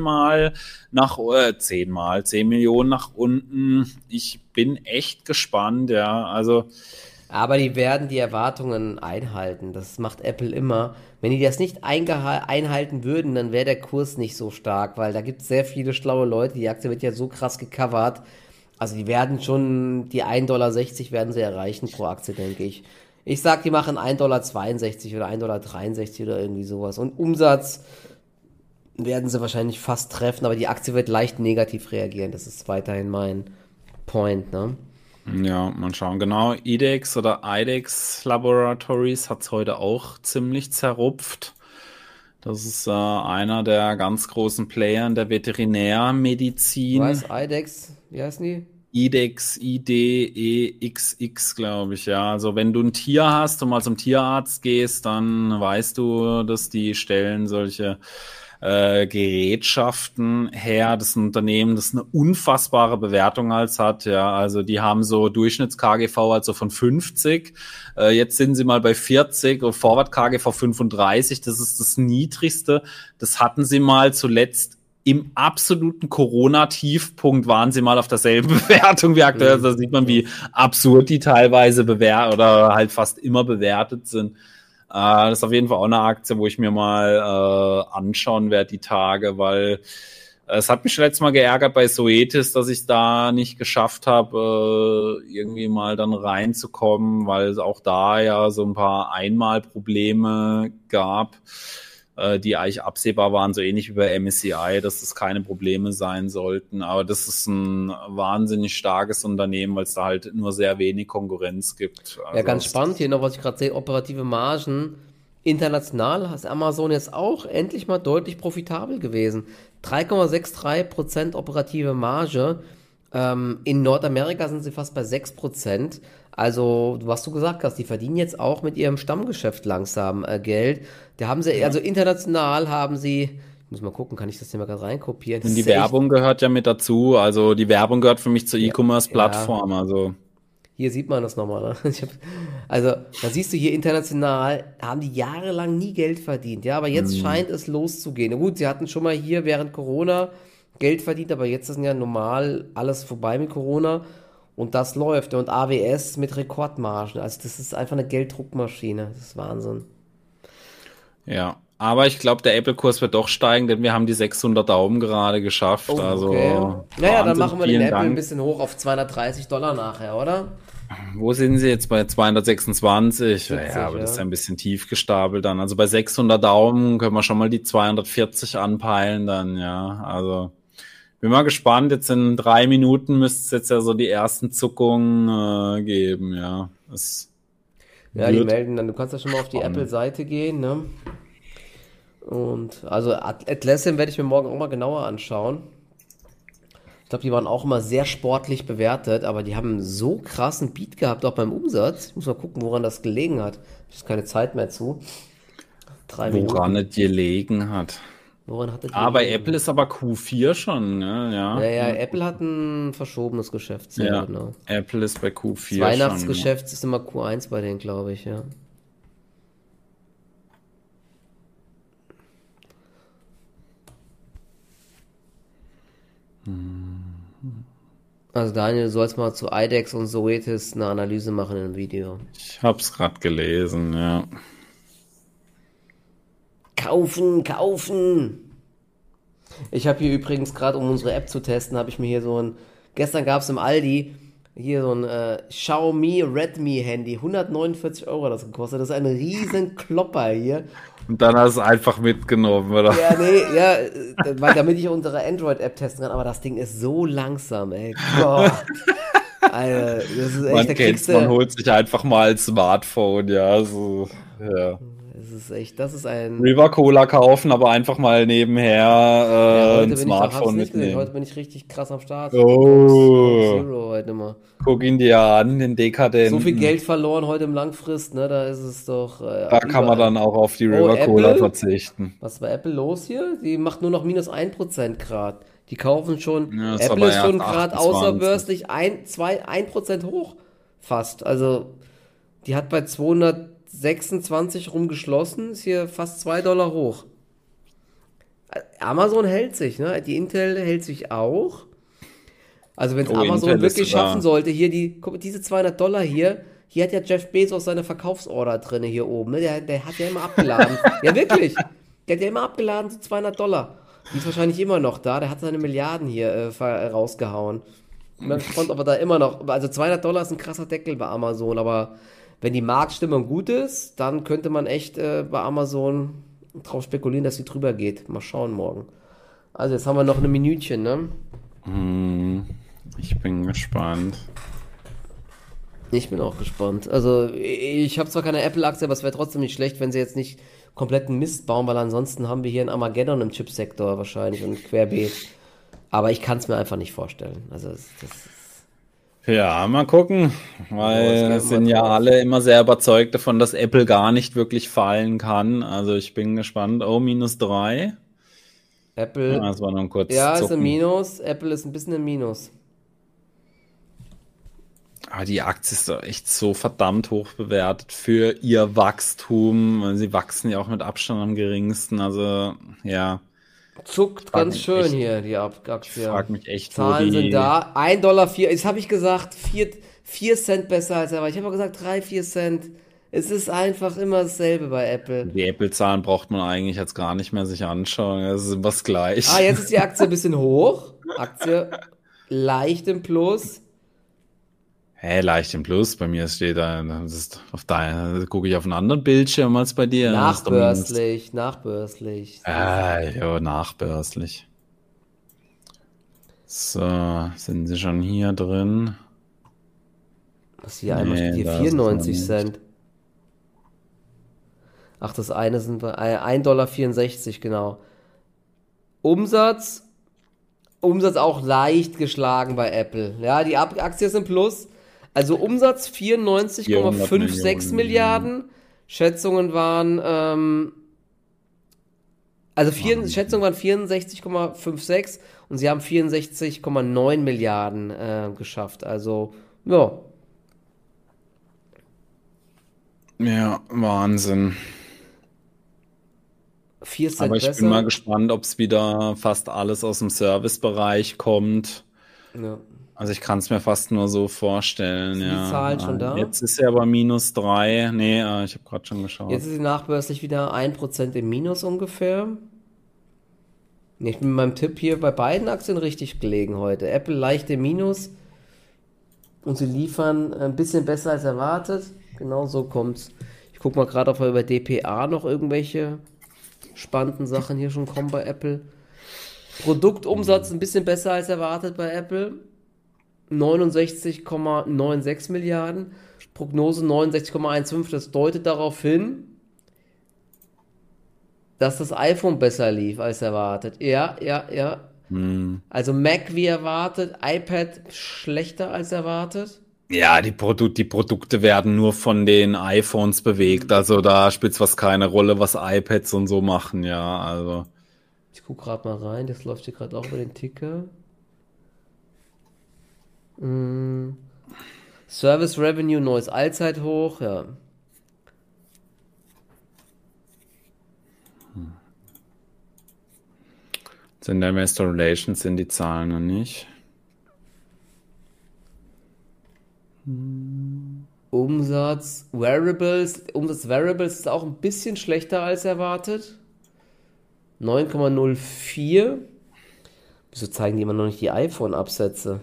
10 Millionen nach unten. Ich bin echt gespannt, ja. Also Aber die werden die Erwartungen einhalten. Das macht Apple immer. Wenn die das nicht einhalten würden, dann wäre der Kurs nicht so stark, weil da gibt es sehr viele schlaue Leute. Die Aktie wird ja so krass gecovert. Also die werden schon, die 1,60 werden sie erreichen pro Aktie, denke ich. Ich sag, die machen 1,62 oder 1,63 oder irgendwie sowas. Und Umsatz werden sie wahrscheinlich fast treffen, aber die Aktie wird leicht negativ reagieren. Das ist weiterhin mein Point, ne? ja, mal schauen. Genau, IDEX oder IDEX Laboratories hat es heute auch ziemlich zerrupft. Das ist einer der ganz großen Player in der Was? Veterinärmedizin. IDEX? Wie heißen die? IDEX, IDEXX, glaube ich, ja. Also wenn du ein Tier hast und mal zum Tierarzt gehst, dann weißt du, dass die stellen solche Gerätschaften her. Das ist ein Unternehmen, das eine unfassbare Bewertung als hat, ja. Also die haben so Durchschnitts-KGV also von 50. Jetzt sind sie mal bei 40 und Forward-KGV 35. Das ist das niedrigste. Das hatten sie mal zuletzt im absoluten Corona-Tiefpunkt waren sie mal auf derselben Bewertung wie aktuell. Da sieht man, wie absurd die teilweise bewertet oder halt fast immer bewertet sind. Das ist auf jeden Fall auch eine Aktie, wo ich mir mal anschauen werde die Tage, weil es hat mich letztes Mal geärgert bei Zoetis, dass ich da nicht geschafft habe, irgendwie mal dann reinzukommen, weil es auch da ja so ein paar Einmalprobleme gab, die eigentlich absehbar waren, so ähnlich wie bei MSCI, dass das keine Probleme sein sollten. Aber das ist ein wahnsinnig starkes Unternehmen, weil es da halt nur sehr wenig Konkurrenz gibt. Also Ja, ganz spannend hier noch, was ich gerade sehe, operative Margen. International ist Amazon jetzt auch endlich mal deutlich profitabel gewesen. 3,63% operative Marge. In Nordamerika sind sie fast bei 6%. Also, was du gesagt hast, die verdienen jetzt auch mit ihrem Stammgeschäft langsam Geld. Da haben sie, also international haben sie, ich muss mal gucken, kann ich das hier mal gerade reinkopieren? und die Werbung gehört ja mit dazu. Also die Werbung gehört für mich zur E-Commerce-Plattform. Also Hier sieht man das nochmal, ne? Also, da siehst du hier international, haben die jahrelang nie Geld verdient, ja, aber jetzt scheint es loszugehen. Na gut, sie hatten schon mal hier während Corona Geld verdient, aber jetzt ist ja normal alles vorbei mit Corona und das läuft. Und AWS mit Rekordmargen, also das ist einfach eine Gelddruckmaschine, das ist Wahnsinn. ja, aber ich glaube, der Apple-Kurs wird doch steigen, denn wir haben die 600 Daumen gerade geschafft. Oh, Also okay. Naja, dann Wahnsinn, machen wir den vielen Apple ein Dank. bisschen hoch auf $230 nachher, oder? Wo sind sie jetzt bei 226? 70, Ja, aber das ist ja. ein bisschen tief gestapelt dann. Also bei 600 Daumen können wir schon mal die 240 anpeilen dann, ja. Also bin mal gespannt. Jetzt in 3 Minuten müsste es jetzt ja so die ersten Zuckungen geben, ja. Es Ja, die wird melden dann, du kannst ja schon mal auf die spannend. Apple-Seite gehen, ne? Und also Atlassian werde ich mir morgen auch mal genauer anschauen. Ich glaube, die waren auch immer sehr sportlich bewertet, aber die haben so krassen Beat gehabt, auch beim Umsatz. Ich muss mal gucken, woran das gelegen hat. Ich habe keine Zeit mehr zu. 3 woran Minuten. es gelegen hat. Woran hat das Bei gelegen? Apple ist aber Q4 schon, ne? Ja, Ja. ja, Apple hat ein verschobenes Geschäftsjahr, Ja, genau. Apple ist bei Das Q4 schon. Ja. Weihnachtsgeschäft ist immer Q1 bei denen, glaube ich, ja. Also Daniel, du sollst mal zu IDEX und Zoetis eine Analyse machen im Video. Ich hab's gerade gelesen, ja. Kaufen, kaufen! Ich habe hier übrigens gerade, um unsere App zu testen, habe ich mir hier gestern gab es im Aldi hier so ein Xiaomi Redmi Handy, 149 Euro hat das gekostet. Das ist ein riesen Klopper hier. Und dann hast du es einfach mitgenommen, oder? Ja, nee, ja, weil damit ich unsere Android-App testen kann, aber das Ding ist so langsam, ey. Gott. Alter, das ist echt, Man da kennt's, kriegst man du. holt sich einfach mal ein Smartphone, ja, so, ja. Das ist echt, das ist ein. River Cola kaufen, aber einfach mal nebenher Ja, ein heute bin ich doch, hab's Smartphone nicht gesehen. Heute mitnehmen. bin ich richtig krass am Start. Oh, Zero heute immer. guck ihn dir an, den So viel Dekadenten. Geld verloren heute im Langfrist, ne? Da ist es doch Da kann man überall. dann auch auf die Oh, River Cola Apple? verzichten. Was ist bei Apple los hier? Die macht nur noch minus 1% Grad. Die kaufen schon. Ja, ist Apple aber ist schon erst gerade 28. außerbörslich 1% hoch. Fast. Also, die hat bei 226 rumgeschlossen, ist hier fast $2 hoch. Amazon hält sich, ne? Die Intel hält sich auch. Also wenn es Oh, Amazon Intel ist wirklich sogar. schaffen sollte, guck mal, diese $200 hier hat ja Jeff Bezos seine Verkaufsorder drin hier oben, ne? Der hat ja immer abgeladen. Ja, wirklich. Der hat ja immer abgeladen zu $200. Die ist wahrscheinlich immer noch da. Der hat seine Milliarden hier rausgehauen. Ich bin gespannt, ob er da immer noch, also $200 ist ein krasser Deckel bei Amazon, aber wenn die Marktstimmung gut ist, dann könnte man echt bei Amazon drauf spekulieren, dass sie drüber geht. Mal schauen morgen. Also jetzt haben wir noch eine Minütchen, ne? Ich bin gespannt. Ich bin auch gespannt. Also, ich habe zwar keine Apple-Aktie, aber es wäre trotzdem nicht schlecht, wenn sie jetzt nicht kompletten Mist bauen, weil ansonsten haben wir hier einen Armageddon im Chipsektor wahrscheinlich und querbeet. Aber ich kann es mir einfach nicht vorstellen. Also, das Ja, mal gucken, jetzt weil gehen wir es sind mal ja drauf. alle immer sehr überzeugt davon, dass Apple gar nicht wirklich fallen kann. Also ich bin gespannt. Oh, -3. Apple, Das war nur ein kurzes ja, ist ein Zucken. Minus. Apple ist ein bisschen im Minus. Aber die Aktie ist doch echt so verdammt hoch bewertet für ihr Wachstum. Sie wachsen ja auch mit Abstand am geringsten. Also ja, Zuckt Frag ganz mich schön echt, hier, die ich Aktie. frag mich echt, wo Zahlen sind die, da. 1,04 $. Jetzt habe ich gesagt, 4 Cent besser als er war. Ich habe auch gesagt 3, 4 Cent. Es ist einfach immer dasselbe bei Apple. die Apple-Zahlen braucht man eigentlich jetzt gar nicht mehr sich anschauen. Es ist immer das Ah, gleich. jetzt ist die Aktie ein bisschen hoch. Aktie leicht im Plus. Hä, leicht im Plus. Bei mir steht da, das ist auf deiner, gucke ich auf einen anderen Bildschirm als bei dir. Das ist doch Minus. Nachbörslich, nachbörslich. Ja, nachbörslich. So, sind sie schon hier drin? Was hier einmal steht Nee, hier da ist es noch 94 nicht. Cent. Ach, das eine sind wir, 1,64 $, genau. Umsatz, Umsatz auch leicht geschlagen bei Apple. Ja, die Aktie ist im Plus. Also Umsatz 400 94,56 Millionen. Milliarden. Schätzungen waren, Schätzungen waren 64,56 und sie haben 64,9 Milliarden geschafft. Also, ja, Ja, Wahnsinn. 4 Aber Cent ich bin mal besser. gespannt, ob es wieder fast alles aus dem Servicebereich kommt. Ja. Also ich kann es mir fast nur so vorstellen, Sind die Zahlen schon ja. da? Jetzt ist er aber -3. Nee, ich habe gerade schon Jetzt geschaut. ist sie nachbörslich wieder 1% im Minus ungefähr. Ich bin mit meinem Tipp hier bei beiden Aktien richtig gelegen heute. Apple leicht im Minus und sie liefern ein bisschen besser als erwartet. Genau so kommt's. Ich gucke mal gerade, ob wir über DPA noch irgendwelche spannenden Sachen hier schon kommen bei Apple. Produktumsatz ein bisschen besser als erwartet bei Apple. 69,96 Milliarden. Prognose 69,15. Das deutet darauf hin, dass das iPhone besser lief als erwartet. Ja, ja, ja. Hm. Also Mac wie erwartet, iPad schlechter als erwartet. Ja, die Produkte werden nur von den iPhones bewegt. Also da spielt es was keine Rolle, was iPads und so machen, ja. Also. Ich gucke gerade mal rein, das läuft hier gerade auch über den Ticker. Service Revenue, neues Allzeithoch, ja. In der Investor Relations sind die Zahlen noch nicht. Umsatz Wearables ist auch ein bisschen schlechter als erwartet. 9,04. Wieso zeigen die immer noch nicht die iPhone-Absätze?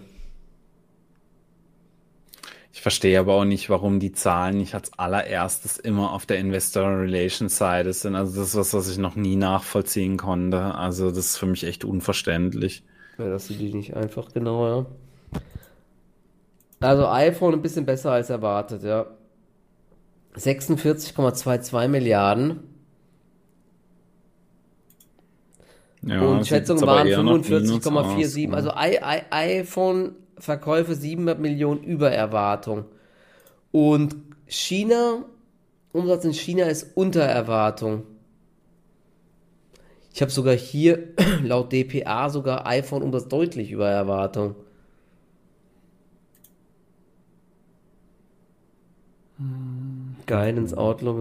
Ich verstehe aber auch nicht, warum die Zahlen nicht als allererstes immer auf der Investor Relations Seite sind. Also das ist was ich noch nie nachvollziehen konnte. Also das ist für mich echt unverständlich. Ja, dass sie die nicht einfach genauer. Also iPhone ein bisschen besser als erwartet, ja. 46,22 Milliarden. Ja, Und sieht jetzt Schätzungen aber waren eher nach Minus aus. 45,47. Also iPhone-Verkäufe 700 Millionen über Erwartung. Und China, Umsatz in China ist unter Erwartung. Ich habe sogar hier laut DPA sogar iPhone-Umsatz deutlich über Erwartung. Guidance, Outlook.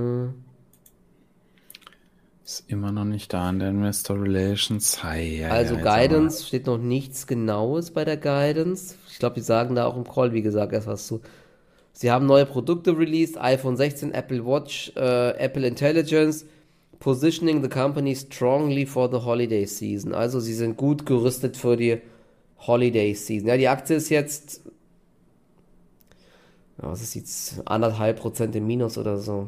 Ist immer noch nicht da in der Investor Relations. Also Guidance steht noch nichts Genaues bei der Guidance. Ich glaube, die sagen da auch im Call, wie gesagt, erst was zu. Sie haben neue Produkte released, iPhone 16, Apple Watch, Apple Intelligence, positioning the company strongly for the holiday season. Also sie sind gut gerüstet für die Holiday Season. Ja, die Aktie ist jetzt, ja, was ist jetzt, 1,5% im Minus oder so.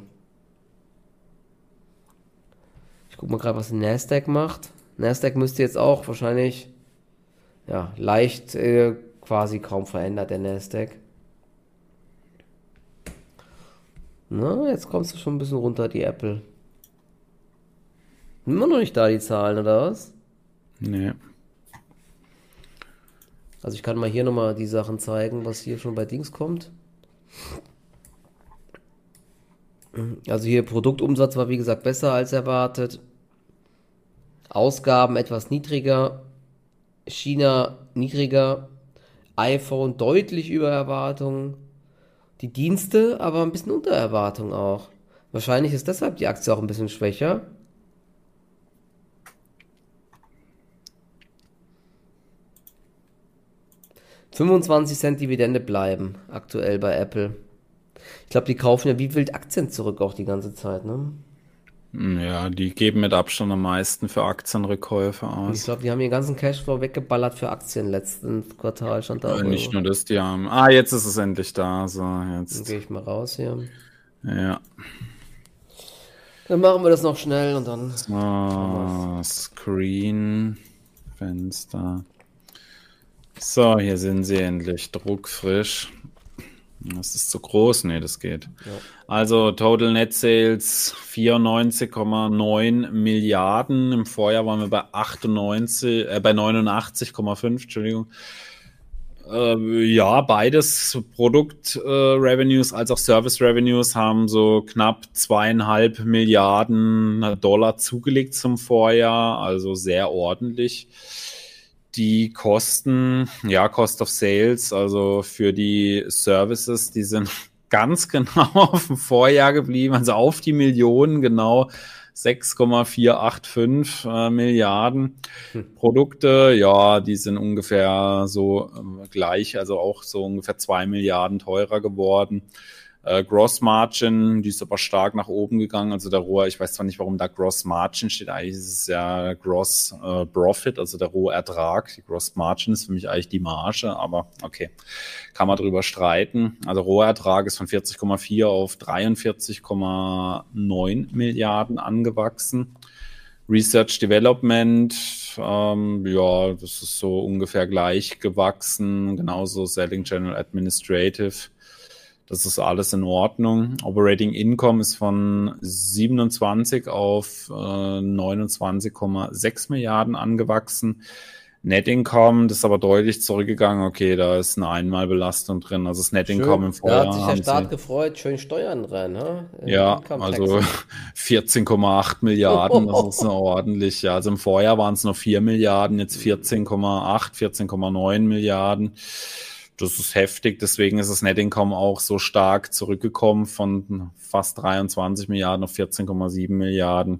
Ich guck mal gerade, was Nasdaq macht. Nasdaq müsste jetzt auch wahrscheinlich, ja, leicht quasi kaum verändert, der Nasdaq. Na, jetzt kommst du schon ein bisschen runter, die Apple. Immer noch nicht da, die Zahlen, oder was? Nee. Also ich kann mal hier nochmal die Sachen zeigen, was hier schon bei Dings kommt. Also hier Produktumsatz war wie gesagt besser als erwartet. Ausgaben etwas niedriger. China niedriger. iPhone deutlich über Erwartungen. Die Dienste aber ein bisschen unter Erwartung auch. Wahrscheinlich ist deshalb die Aktie auch ein bisschen schwächer. 25 Cent Dividende bleiben aktuell bei Apple. Ich glaube, die kaufen ja wie wild Aktien zurück auch die ganze Zeit, ne? Ja, die geben mit Abstand am meisten für Aktienrückkäufe Und ich aus. glaube, die haben ihren ganzen Cashflow weggeballert für Aktien letzten Quartal, stand da auch Nicht irgendwo. nur das, die haben. Jetzt ist es endlich da. So, Dann jetzt. gehe ich mal raus hier. Ja. Dann machen wir das noch schnell und dann haben wir's. Screen, Fenster. So, hier sind sie endlich. Druckfrisch. Das ist zu groß. Nee, das geht. Ja. Also Total Net Sales 94,9 Milliarden. Im Vorjahr waren wir bei 89,5, Entschuldigung. Ja, beides Produkt-Revenues als auch Service-Revenues haben so knapp 2,5 Milliarden Dollar zugelegt zum Vorjahr, also sehr ordentlich. Die Kosten, ja, Cost of Sales, also für die Services, die sind ganz genau auf dem Vorjahr geblieben, also auf die Millionen genau 6,485 Milliarden. Produkte, ja, die sind ungefähr so gleich, also auch so ungefähr 2 Milliarden teurer geworden. Gross Margin, die ist aber stark nach oben gegangen. Also der rohe, ich weiß zwar nicht, warum da Gross Margin steht, eigentlich ist es ja Gross Profit, also der rohe Ertrag. Die Gross Margin ist für mich eigentlich die Marge, aber okay, kann man drüber streiten. Also roher Ertrag ist von 40,4 auf 43,9 Milliarden angewachsen. Research Development, ja, das ist so ungefähr gleich gewachsen. Genauso Selling General Administrative. Das ist alles in Ordnung. Operating Income ist von 27 auf 29,6 Milliarden angewachsen. Net Income, das ist aber deutlich zurückgegangen. Okay, da ist eine Einmalbelastung drin. Also das Net Income im Da Vorjahr hat sich der haben Staat sie, gefreut, schön Steuern rein, ne? ja, Income also Taxes. 14,8 Milliarden, das ist ordentlich. Ja, also im Vorjahr waren es noch 4 Milliarden, jetzt 14,8, 14,9 Milliarden. Das ist heftig, deswegen ist das Net Income auch so stark zurückgekommen von fast 23 Milliarden auf 14,7 Milliarden.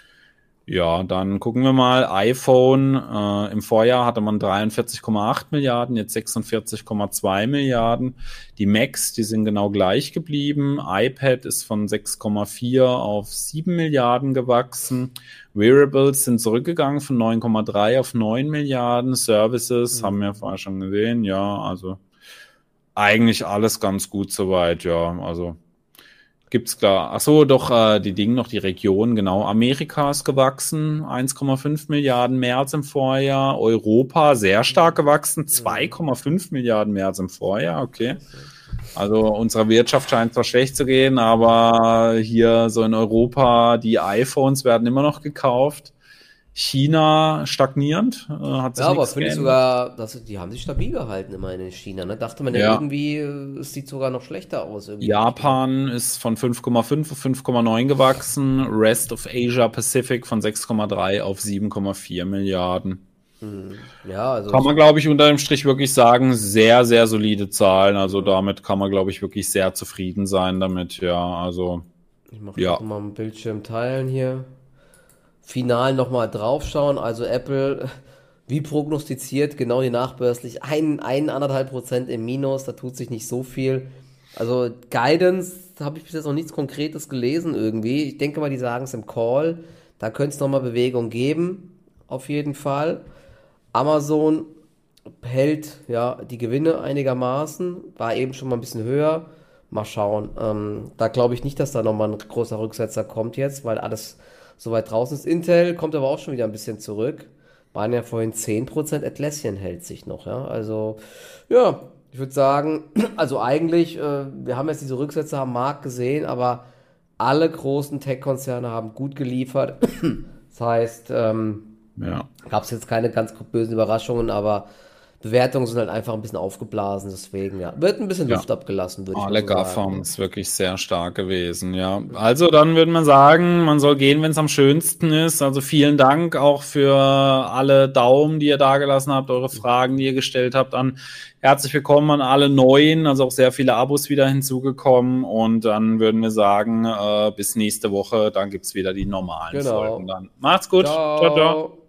Ja, dann gucken wir mal. iPhone, im Vorjahr hatte man 43,8 Milliarden, jetzt 46,2 Milliarden. Die Macs, die sind genau gleich geblieben. iPad ist von 6,4 auf 7 Milliarden gewachsen. Wearables sind zurückgegangen von 9,3 auf 9 Milliarden. Services haben wir vorher schon gesehen. Ja, also eigentlich alles ganz gut soweit. Ja, also gibt's klar. Ach so, doch, die Dinge noch, die Region, genau. Amerika ist gewachsen, 1,5 Milliarden mehr als im Vorjahr. Europa sehr stark gewachsen, 2,5 Milliarden mehr als im Vorjahr, okay. Also unsere Wirtschaft scheint zwar schlecht zu gehen, aber hier so in Europa, die iPhones werden immer noch gekauft. China stagnierend, hat sich Ja, aber nichts finde ich geändert. sogar, die haben sich stabil gehalten immerhin in China, ne? Dachte man ja Ja, irgendwie, es sieht sogar noch schlechter aus irgendwie in China. Japan ist von 5,5 auf 5,9 gewachsen, Rest of Asia Pacific von 6,3 auf 7,4 Milliarden. Ja, also Kann man, glaube ich, unter dem Strich wirklich sagen, sehr, sehr solide Zahlen. Also damit kann man, glaube ich, wirklich sehr zufrieden sein damit. Ja, also ich mache ja, gerade mal einen Bildschirm teilen hier. Final nochmal draufschauen. Also Apple, wie prognostiziert, genau hier nachbörslich, 1,5% im Minus, da tut sich nicht so viel. Also Guidance habe ich bis jetzt noch nichts Konkretes gelesen irgendwie. Ich denke mal, die sagen es im Call. Da könnte es nochmal Bewegung geben, auf jeden Fall. Amazon hält ja die Gewinne einigermaßen, war eben schon mal ein bisschen höher. Mal schauen. Da glaube ich nicht, dass da nochmal ein großer Rücksetzer kommt jetzt, weil alles soweit draußen ist. Intel kommt aber auch schon wieder ein bisschen zurück. Waren ja vorhin 10%, Atlassian hält sich noch, ja. Also, ja, ich würde sagen, also eigentlich, wir haben jetzt diese Rücksetzer am Markt gesehen, aber alle großen Tech-Konzerne haben gut geliefert. Das heißt, ja. gab es jetzt keine ganz bösen Überraschungen, aber Bewertungen sind halt einfach ein bisschen aufgeblasen, deswegen, ja. Wird ein bisschen Ja. Luft abgelassen, würde ich mal Alle so sagen. GAFAM ist wirklich sehr stark gewesen, ja. Also dann würde man sagen, man soll gehen, wenn es am schönsten ist. Also vielen Dank auch für alle Daumen, die ihr dagelassen habt, eure Fragen, die ihr gestellt habt an. Herzlich willkommen an alle Neuen, also auch sehr viele Abos wieder hinzugekommen. Und dann würden wir sagen, bis nächste Woche, dann gibt's wieder die normalen Genau. Folgen dann. Macht's gut. Ciao, ciao. Ciao.